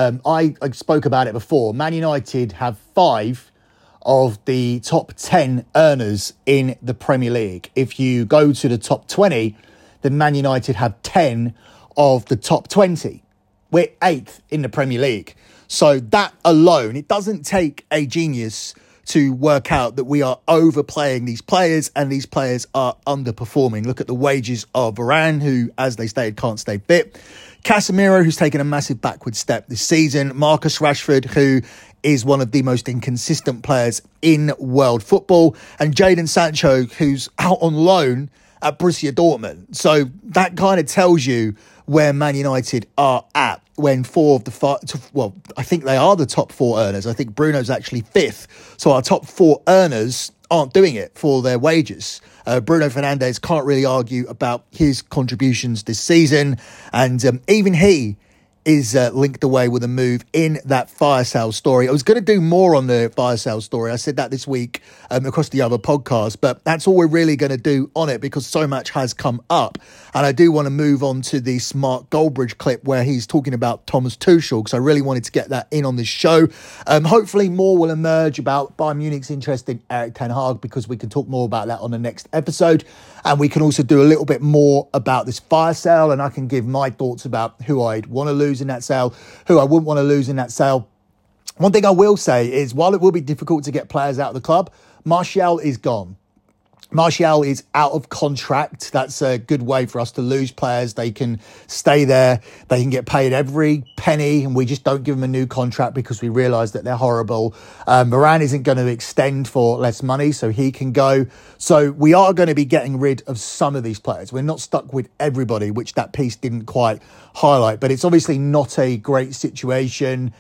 I spoke about it before. Man United have 5 of the top 10 earners in the Premier League. If you go to the top 20, then Man United have 10 of the top 20. We're 8th in the Premier League. So that alone, it doesn't take a genius to work out that we are overplaying these players and these players are underperforming. Look at the wages of Varane, who, as they stated, can't stay fit. Casemiro, who's taken a massive backward step this season. Marcus Rashford, who is one of the most inconsistent players in world football. And Jadon Sancho, who's out on loan at Borussia Dortmund. So that kind of tells you where Man United are at when 4 of the 5... Well, I think they are the top 4 earners. I think Bruno's actually 5th. So our top 4 earners aren't doing it for their wages. Bruno Fernandes can't really argue about his contributions this season. And even he is linked away with a move in that fire sale story. I was going to do more on the fire sale story. I said that this week across the other podcasts, but that's all we're really going to do on it because so much has come up. And I do want to move on to the Smart Goldbridge clip where he's talking about Thomas Tuchel, because I really wanted to get that in on this show. Hopefully more will emerge about Bayern Munich's interest in Erik ten Hag, because we can talk more about that on the next episode. And we can also do a little bit more about this fire sale, and I can give my thoughts about who I'd want to lose in that sale, who I wouldn't want to lose in that sale. One thing I will say is, while it will be difficult to get players out of the club, Martial is gone. Martial is out of contract. That's a good way for us to lose players. They can stay there. They can get paid every penny, and we just don't give them a new contract because we realise that they're horrible. Varane isn't going to extend for less money, so he can go. So we are going to be getting rid of some of these players. We're not stuck with everybody, which that piece didn't quite highlight. But it's obviously not a great situation.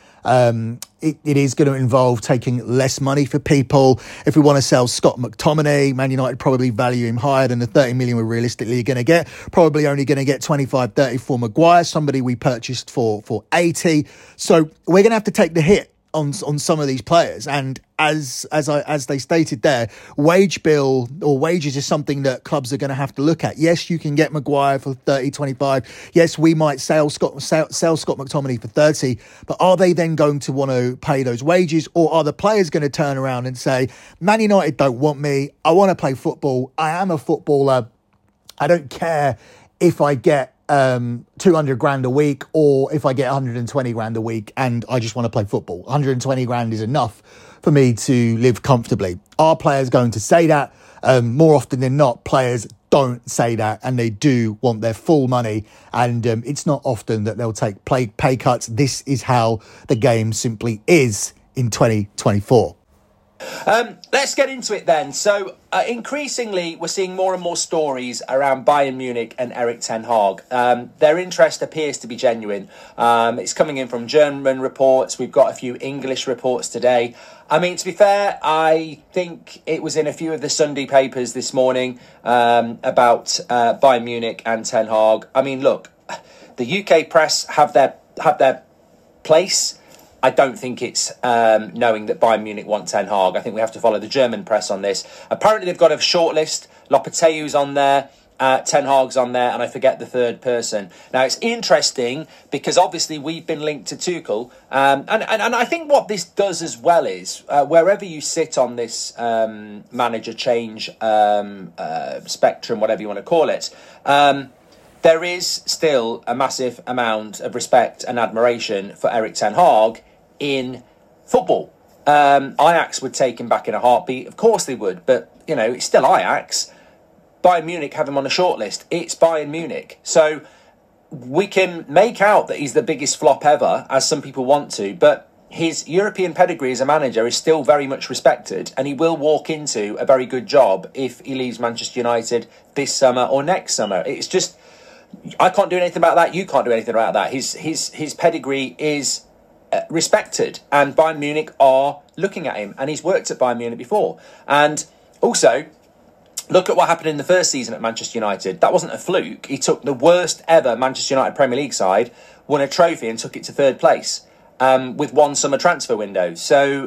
It is going to involve taking less money for people. If we want to sell Scott McTominay, Man United probably value him higher than the 30 million we're realistically going to get. Probably only going to get 25, 30 for Maguire, somebody we purchased for 80. So we're going to have to take the hit on some of these players. And as they stated there, wage bill or wages is something that clubs are going to have to look at. Yes, you can get Maguire for 30, 25. Yes, we might sell Scott McTominay for 30, but are they then going to want to pay those wages, or are the players going to turn around and say, Man United don't want me, I want to play football, I am a footballer, I don't care if I get 200 grand a week or if I get 120 grand a week and I just want to play football. 120 grand is enough for me to live comfortably. Are players going to say that? More often than not, players don't say that, and they do want their full money, and it's not often that they'll take pay cuts. This is how the game simply is in 2024. Let's get into it then. So increasingly we're seeing more and more stories around Bayern Munich and Erik ten Hag. Their interest appears to be genuine. It's coming in from German reports. We've got a few English reports today. I mean, to be fair, I think it was in a few of the Sunday papers this morning about Bayern Munich and ten Hag. I mean, look, the UK press have their place. I don't think it's knowing that Bayern Munich want Ten Hag. I think we have to follow the German press on this. Apparently they've got a shortlist. Lopeteu's on there. Ten Hag's on there, and I forget the third person. Now, it's interesting because obviously we've been linked to Tuchel, and I think what this does as well is wherever you sit on this manager change spectrum, whatever you want to call it, there is still a massive amount of respect and admiration for Erik Ten Hag in football. Ajax would take him back in a heartbeat. Of course they would, but, you know, it's still Ajax. Bayern Munich have him on a shortlist. It's Bayern Munich. So we can make out that he's the biggest flop ever, as some people want to, but his European pedigree as a manager is still very much respected, and he will walk into a very good job if he leaves Manchester United this summer or next summer. It's just, I can't do anything about that. You can't do anything about that. His pedigree is respected, and Bayern Munich are looking at him, and he's worked at Bayern Munich before. And also, look at what happened in the first season at Manchester United. That wasn't a fluke. He took the worst ever Manchester United Premier League side, won a trophy and took it to third place with one summer transfer window. So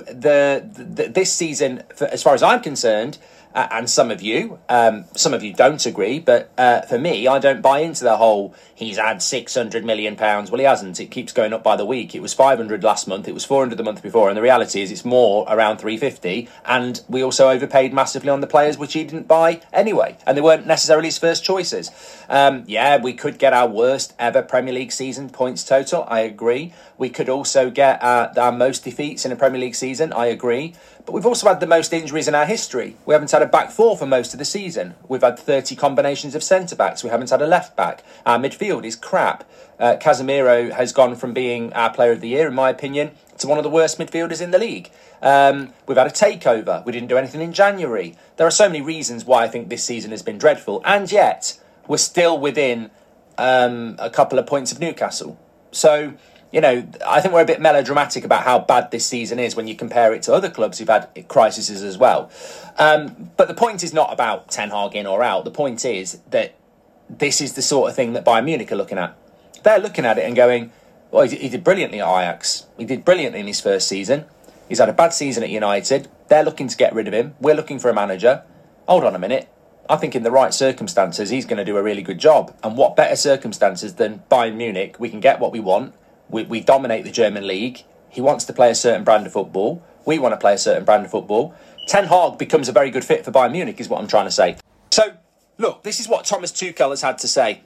this season, as far as I'm concerned, and some of you don't agree, but for me, I don't buy into the whole, he's had £600 million. Well, he hasn't. It keeps going up by the week. It was 500 last month. It was 400 the month before. And the reality is it's more around 350. And we also overpaid massively on the players, which he didn't buy anyway. And they weren't necessarily his first choices. We could get our worst ever Premier League season points total. I agree. We could also get our most defeats in a Premier League season. I agree. But we've also had the most injuries in our history. We haven't had a back four for most of the season. We've had 30 combinations of centre-backs. We haven't had a left-back. Our midfield is crap. Casemiro has gone from being our player of the year, in my opinion, to one of the worst midfielders in the league. We've had a takeover. We didn't do anything in January. There are so many reasons why I think this season has been dreadful. And yet, we're still within a couple of points of Newcastle. So, you know, I think we're a bit melodramatic about how bad this season is when you compare it to other clubs who've had crises as well. But the point is not about Ten Hag in or out. The point is that this is the sort of thing that Bayern Munich are looking at. They're looking at it and going, well, he did brilliantly at Ajax. He did brilliantly in his first season. He's had a bad season at United. They're looking to get rid of him. We're looking for a manager. Hold on a minute. I think in the right circumstances, he's going to do a really good job. And what better circumstances than Bayern Munich? We can get what we want. We dominate the German league. He wants to play a certain brand of football. We want to play a certain brand of football. Ten Hag becomes a very good fit for Bayern Munich, is what I'm trying to say. So, look, this is what Thomas Tuchel has had to say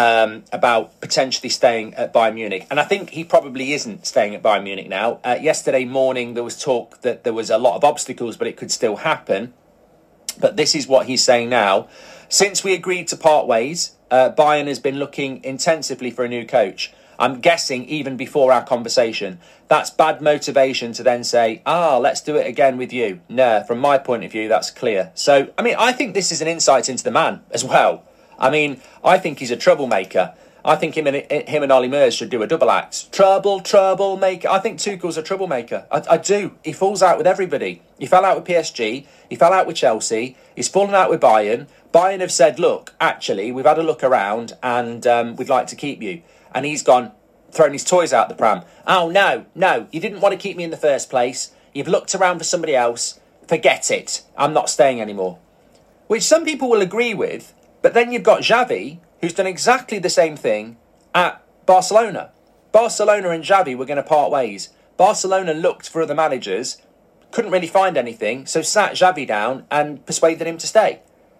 about potentially staying at Bayern Munich. And I think he probably isn't staying at Bayern Munich now. Yesterday morning, there was talk that there was a lot of obstacles, but it could still happen. But this is what he's saying now. Since we agreed to part ways, Bayern has been looking intensively for a new coach. I'm guessing even before our conversation. That's bad motivation to then say, let's do it again with you. No, from my point of view, that's clear. So, I mean, I think this is an insight into the man as well. I mean, I think he's a troublemaker. I think him and Ollie Mers should do a double act. Troublemaker. I think Tuchel's a troublemaker. I do. He falls out with everybody. He fell out with PSG. He fell out with Chelsea. He's fallen out with Bayern. Bayern have said, look, actually, we've had a look around and we'd like to keep you. And he's thrown his toys out the pram. Oh, no, you didn't want to keep me in the first place. You've looked around for somebody else. Forget it. I'm not staying anymore. Which some people will agree with. But then you've got Xavi, who's done exactly the same thing at Barcelona. Barcelona and Xavi were going to part ways. Barcelona looked for other managers, couldn't really find anything, so sat Xavi down and persuaded him to stay.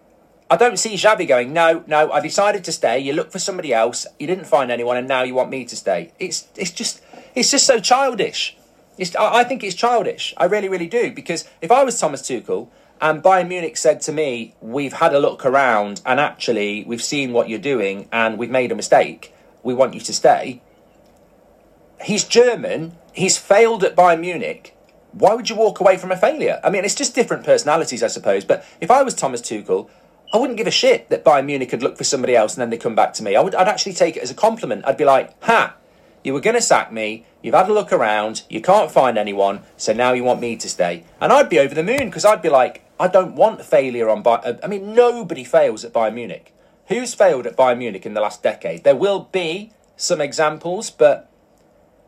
I don't see Xavi going, no, I decided to stay. You look for somebody else. You didn't find anyone, and now you want me to stay. It's just so childish. I think it's childish. I really, really do. Because if I was Thomas Tuchel and Bayern Munich said to me, we've had a look around and actually we've seen what you're doing and we've made a mistake. We want you to stay. He's German. He's failed at Bayern Munich. Why would you walk away from a failure? I mean, it's just different personalities, I suppose. But if I was Thomas Tuchel, I wouldn't give a shit that Bayern Munich could look for somebody else and then they come back to me. I'd actually take it as a compliment. I'd be like, you were going to sack me. You've had a look around. You can't find anyone. So now you want me to stay. And I'd be over the moon because I'd be like, I don't want failure on Bayern. I mean, nobody fails at Bayern Munich. Who's failed at Bayern Munich in the last decade? There will be some examples, but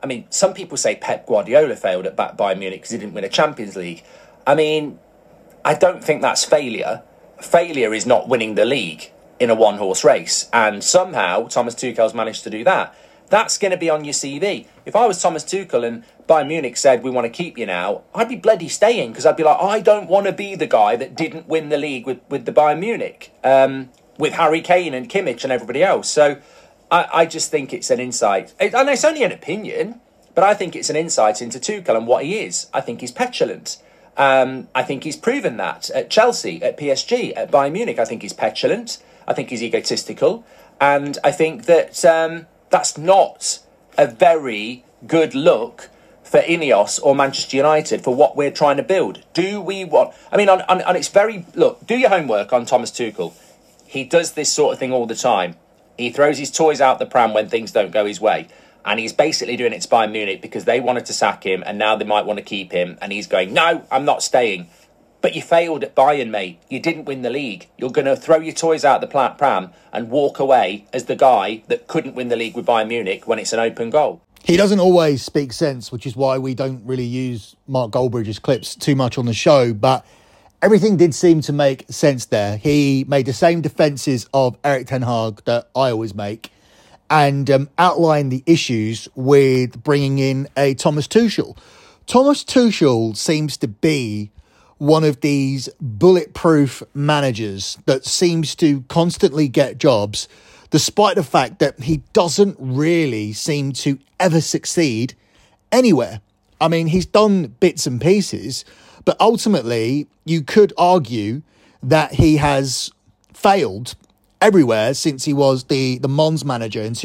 I mean, some people say Pep Guardiola failed at Bayern Munich because he didn't win a Champions League. I mean, I don't think that's failure. Failure is not winning the league in a one-horse race. And somehow Thomas Tuchel's managed to do that. That's going to be on your CV. If I was Thomas Tuchel and Bayern Munich said, we want to keep you now, I'd be bloody staying, because I'd be like, I don't want to be the guy that didn't win the league with the Bayern Munich, with Harry Kane and Kimmich and everybody else. So I just think it's an insight. And it's only an opinion, but I think it's an insight into Tuchel and what he is. I think he's petulant. I think he's proven that at Chelsea, at PSG, at Bayern Munich. I think he's petulant. I think he's egotistical. And I think that that's not a very good look for Ineos or Manchester United for what we're trying to build. Do we want... I mean, on it's very... Look, do your homework on Thomas Tuchel. He does this sort of thing all the time. He throws his toys out the pram when things don't go his way. And he's basically doing it to Bayern Munich because they wanted to sack him and now they might want to keep him. And he's going, no, I'm not staying. But you failed at Bayern, mate. You didn't win the league. You're going to throw your toys out the pram and walk away as the guy that couldn't win the league with Bayern Munich when it's an open goal. He doesn't always speak sense, which is why we don't really use Mark Goldbridge's clips too much on the show. But everything did seem to make sense there. He made the same defences of Erik ten Hag that I always make, and outlined the issues with bringing in a Thomas Tuchel. Thomas Tuchel seems to be one of these bulletproof managers that seems to constantly get jobs, despite the fact that he doesn't really seem to ever succeed anywhere. I mean, he's done bits and pieces, but ultimately you could argue that he has failed everywhere since he was the Mons manager in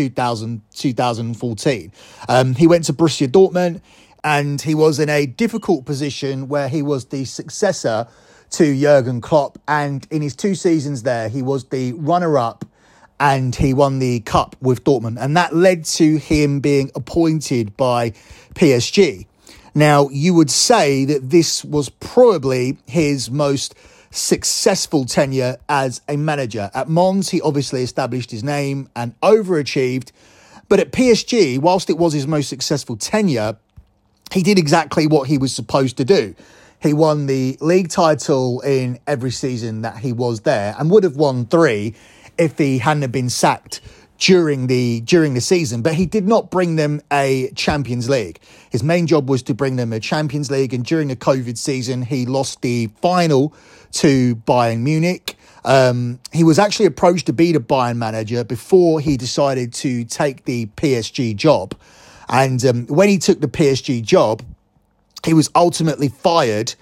2014. He went to Borussia Dortmund and he was in a difficult position where he was the successor to Jurgen Klopp. And in his 2 seasons there, he was the runner-up and he won the cup with Dortmund. And that led to him being appointed by PSG. Now, you would say that this was probably his most successful tenure as a manager. At Mons, he obviously established his name and overachieved. But at PSG, whilst it was his most successful tenure, he did exactly what he was supposed to do. He won the league title in every season that he was there and would have won 3 if he hadn't have been sacked during the season, but he did not bring them a Champions League. His main job was to bring them a Champions League, and during the COVID season, he lost the final to Bayern Munich. He was actually approached to be the Bayern manager before he decided to take the PSG job. And when he took the PSG job, he was ultimately fired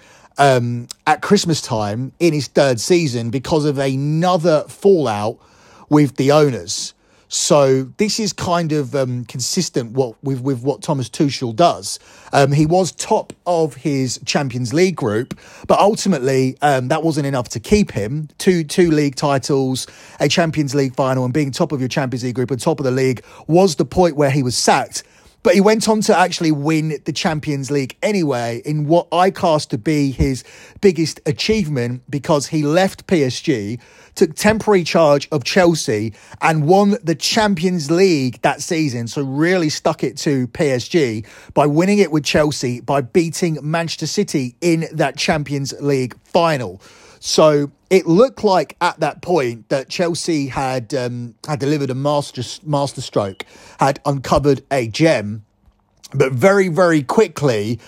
at Christmas time in his 3rd season because of another fallout with the owners. So this is kind of consistent with what Thomas Tuchel does. He was top of his Champions League group, but ultimately that wasn't enough to keep him. Two league titles, a Champions League final, and being top of your Champions League group and top of the league was the point where he was sacked. But he went on to actually win the Champions League anyway, in what I class to be his biggest achievement, because he left PSG, took temporary charge of Chelsea and won the Champions League that season. So really stuck it to PSG by winning it with Chelsea, by beating Manchester City in that Champions League final. So it looked like at that point that Chelsea had delivered a masterstroke, had uncovered a gem, but very, very quickly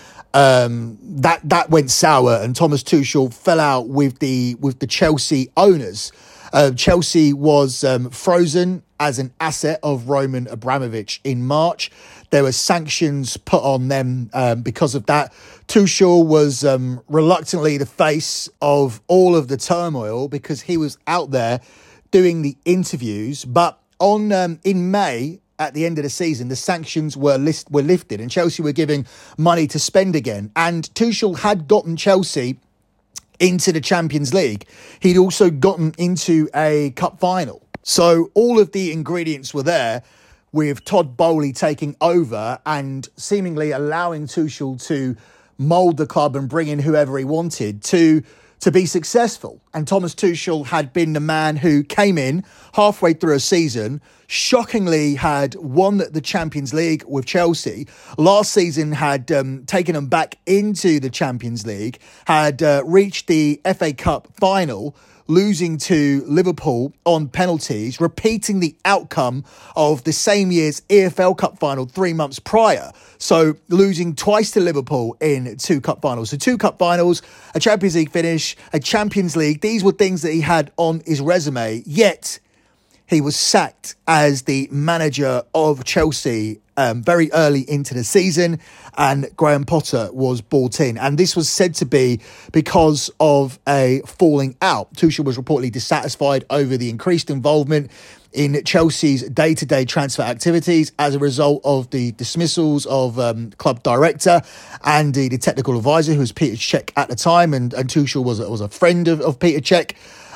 that went sour, and Thomas Tuchel fell out with the Chelsea owners. Chelsea was frozen as an asset of Roman Abramovich in March. There were sanctions put on them because of that. Tuchel was reluctantly the face of all of the turmoil because he was out there doing the interviews. But in May, at the end of the season, the sanctions were lifted and Chelsea were giving money to spend again. And Tuchel had gotten Chelsea into the Champions League. He'd also gotten into a cup final. So all of the ingredients were there, with Todd Boehly taking over and seemingly allowing Tuchel to mould the club and bring in whoever he wanted, to to be successful. And Thomas Tuchel had been the man who came in halfway through a season, shockingly had won the Champions League with Chelsea. Last season had taken them back into the Champions League, had reached the FA Cup final, losing to Liverpool on penalties, repeating the outcome of the same year's EFL Cup final 3 months prior. So losing twice to Liverpool in 2 cup finals. So 2 cup finals, a Champions League finish, a Champions League. These were things that he had on his resume. Yet he was sacked as the manager of Chelsea very early into the season, and Graham Potter was brought in. And this was said to be because of a falling out. Tuchel was reportedly dissatisfied over the increased involvement in Chelsea's day-to-day transfer activities as a result of the dismissals of club director and the technical advisor, who was Peter Cech at the time, and Tuchel was a friend of Peter Cech.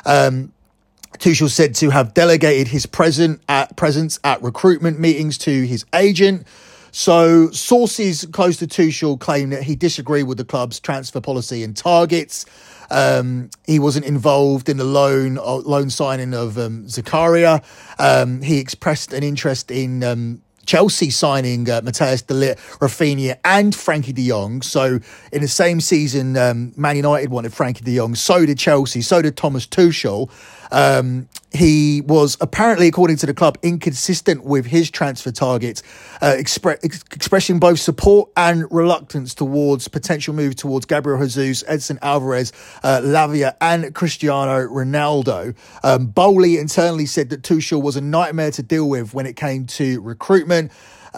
Tuchel said to have delegated his presence at recruitment meetings to his agent. So sources close to Tuchel claim that he disagreed with the club's transfer policy and targets. He wasn't involved in the loan signing of Zakaria. He expressed an interest in Chelsea signing Matthias de Ligt, Rafinha and Frankie de Jong. So in the same season, Man United wanted Frankie de Jong. So did Chelsea. So did Thomas Tuchel. He was apparently, according to the club, inconsistent with his transfer targets, expressing both support and reluctance towards potential move towards Gabriel Jesus, Edson Alvarez, Lavia and Cristiano Ronaldo. Bowley internally said that Tuchel was a nightmare to deal with when it came to recruitment.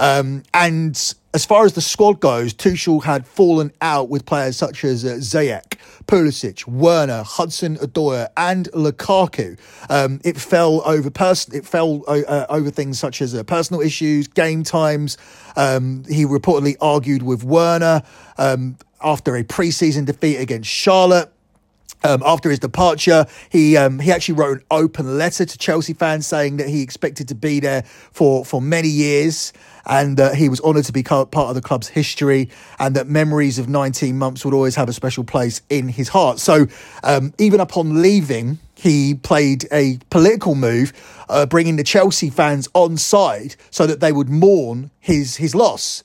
And as far as the squad goes, Tuchel had fallen out with players such as Ziyech, Pulisic, Werner, Hudson-Odoi and Lukaku. It fell over things such as personal issues, game times. He reportedly argued with Werner after a pre-season defeat against Charlotte. After his departure, he actually wrote an open letter to Chelsea fans saying that he expected to be there for many years, and that he was honoured to be part of the club's history, and that memories of 19 months would always have a special place in his heart. So even upon leaving, he played a political move, bringing the Chelsea fans on side so that they would mourn his loss.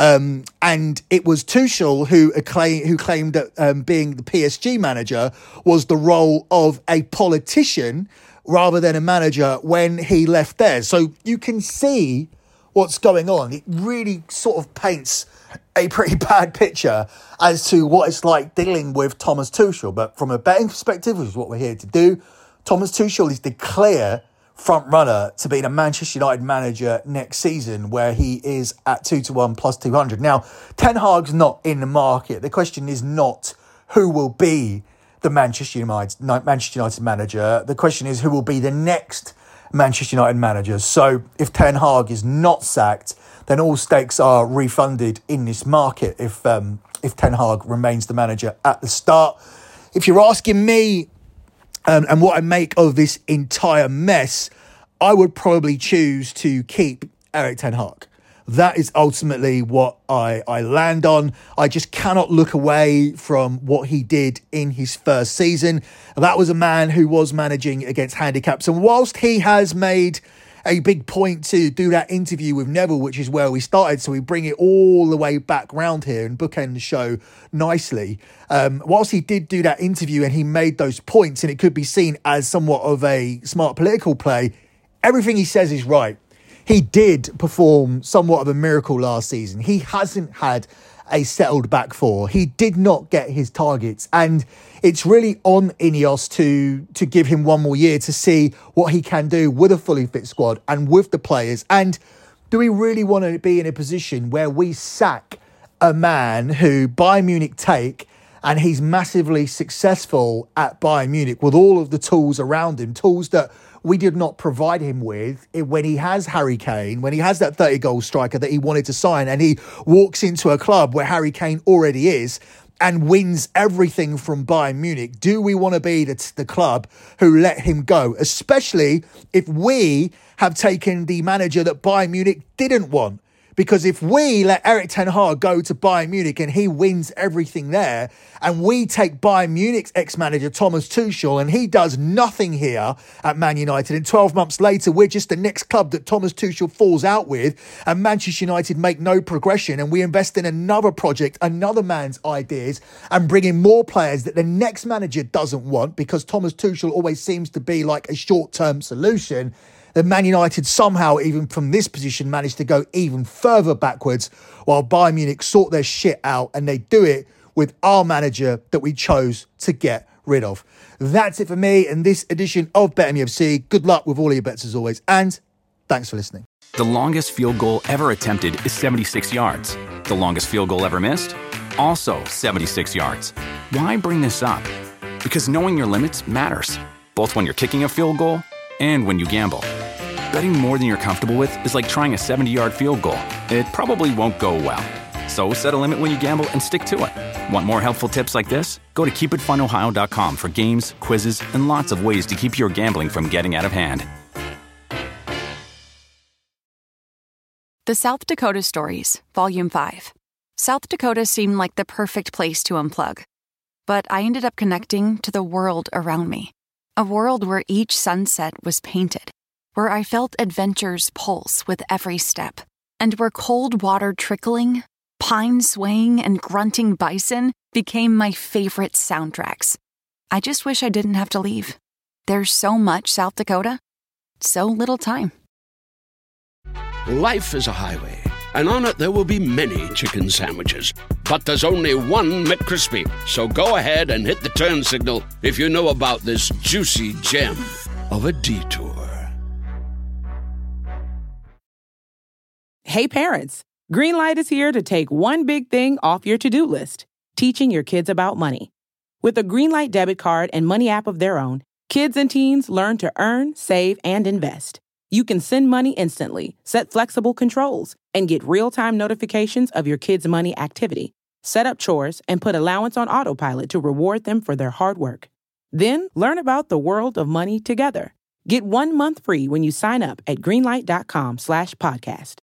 And it was Tuchel who claimed that being the PSG manager was the role of a politician rather than a manager when he left there. So you can see what's going on. It really sort of paints a pretty bad picture as to what it's like dealing with Thomas Tuchel. But from a betting perspective, which is what we're here to do, Thomas Tuchel is the clear front runner to be the Manchester United manager next season, where he is at 2-1 plus 200. Now, Ten Hag's not in the market. The question is not who will be the Manchester United manager. The question is who will be the next Manchester United manager. So if Ten Hag is not sacked, then all stakes are refunded in this market if Ten Hag remains the manager at the start. If you're asking me, and what I make of this entire mess, I would probably choose to keep Erik Ten Hag. That is ultimately what I land on. I just cannot look away from what he did in his first season. That was a man who was managing against handicaps. And whilst he has made a big point to do that interview with Neville, which is where we started, so we bring it all the way back round here and bookend the show nicely. Whilst he did do that interview and he made those points, and it could be seen as somewhat of a smart political play, everything he says is right. He did perform somewhat of a miracle last season. He hasn't had a settled back four. He did not get his targets, and it's really on Ineos to give him one more year to see what he can do with a fully fit squad and with the players. And do we really want to be in a position where we sack a man who Bayern Munich take, and he's massively successful at Bayern Munich with all of the tools around him, tools that we did not provide him with when he has Harry Kane, when he has that 30-goal striker that he wanted to sign, and he walks into a club where Harry Kane already is and wins everything from Bayern Munich? Do we want to be the club who let him go, especially if we have taken the manager that Bayern Munich didn't want? Because if we let Erik ten Hag go to Bayern Munich and he wins everything there, and we take Bayern Munich's ex-manager Thomas Tuchel and he does nothing here at Man United, and 12 months later we're just the next club that Thomas Tuchel falls out with, and Manchester United make no progression, and we invest in another project, another man's ideas, and bring in more players that the next manager doesn't want because Thomas Tuchel always seems to be like a short-term solution, then Man United somehow, even from this position, managed to go even further backwards while Bayern Munich sort their shit out, and they do it with our manager that we chose to get rid of. That's it for me in this edition of BetMUFC. Good luck with all of your bets as always, and thanks for listening. The longest field goal ever attempted is 76 yards. The longest field goal ever missed? Also 76 yards. Why bring this up? Because knowing your limits matters, both when you're kicking a field goal and when you gamble. Betting more than you're comfortable with is like trying a 70-yard field goal. It probably won't go well. So set a limit when you gamble and stick to it. Want more helpful tips like this? Go to keepitfunohio.com for games, quizzes, and lots of ways to keep your gambling from getting out of hand. The South Dakota Stories, Volume 5. South Dakota seemed like the perfect place to unplug. But I ended up connecting to the world around me. A world where each sunset was painted, where I felt adventure's pulse with every step, and where cold water trickling, pine swaying, and grunting bison became my favorite soundtracks. I just wish I didn't have to leave. There's so much South Dakota, so little time. Life is a highway, and on it there will be many chicken sandwiches. But there's only one McCrispy. So go ahead and hit the turn signal if you know about this juicy gem of a detour. Hey parents, Greenlight is here to take one big thing off your to-do list, teaching your kids about money. With a Greenlight debit card and money app of their own, kids and teens learn to earn, save, and invest. You can send money instantly, set flexible controls, and get real-time notifications of your kids' money activity. Set up chores and put allowance on autopilot to reward them for their hard work. Then learn about the world of money together. Get 1 month free when you sign up at greenlight.com/podcast.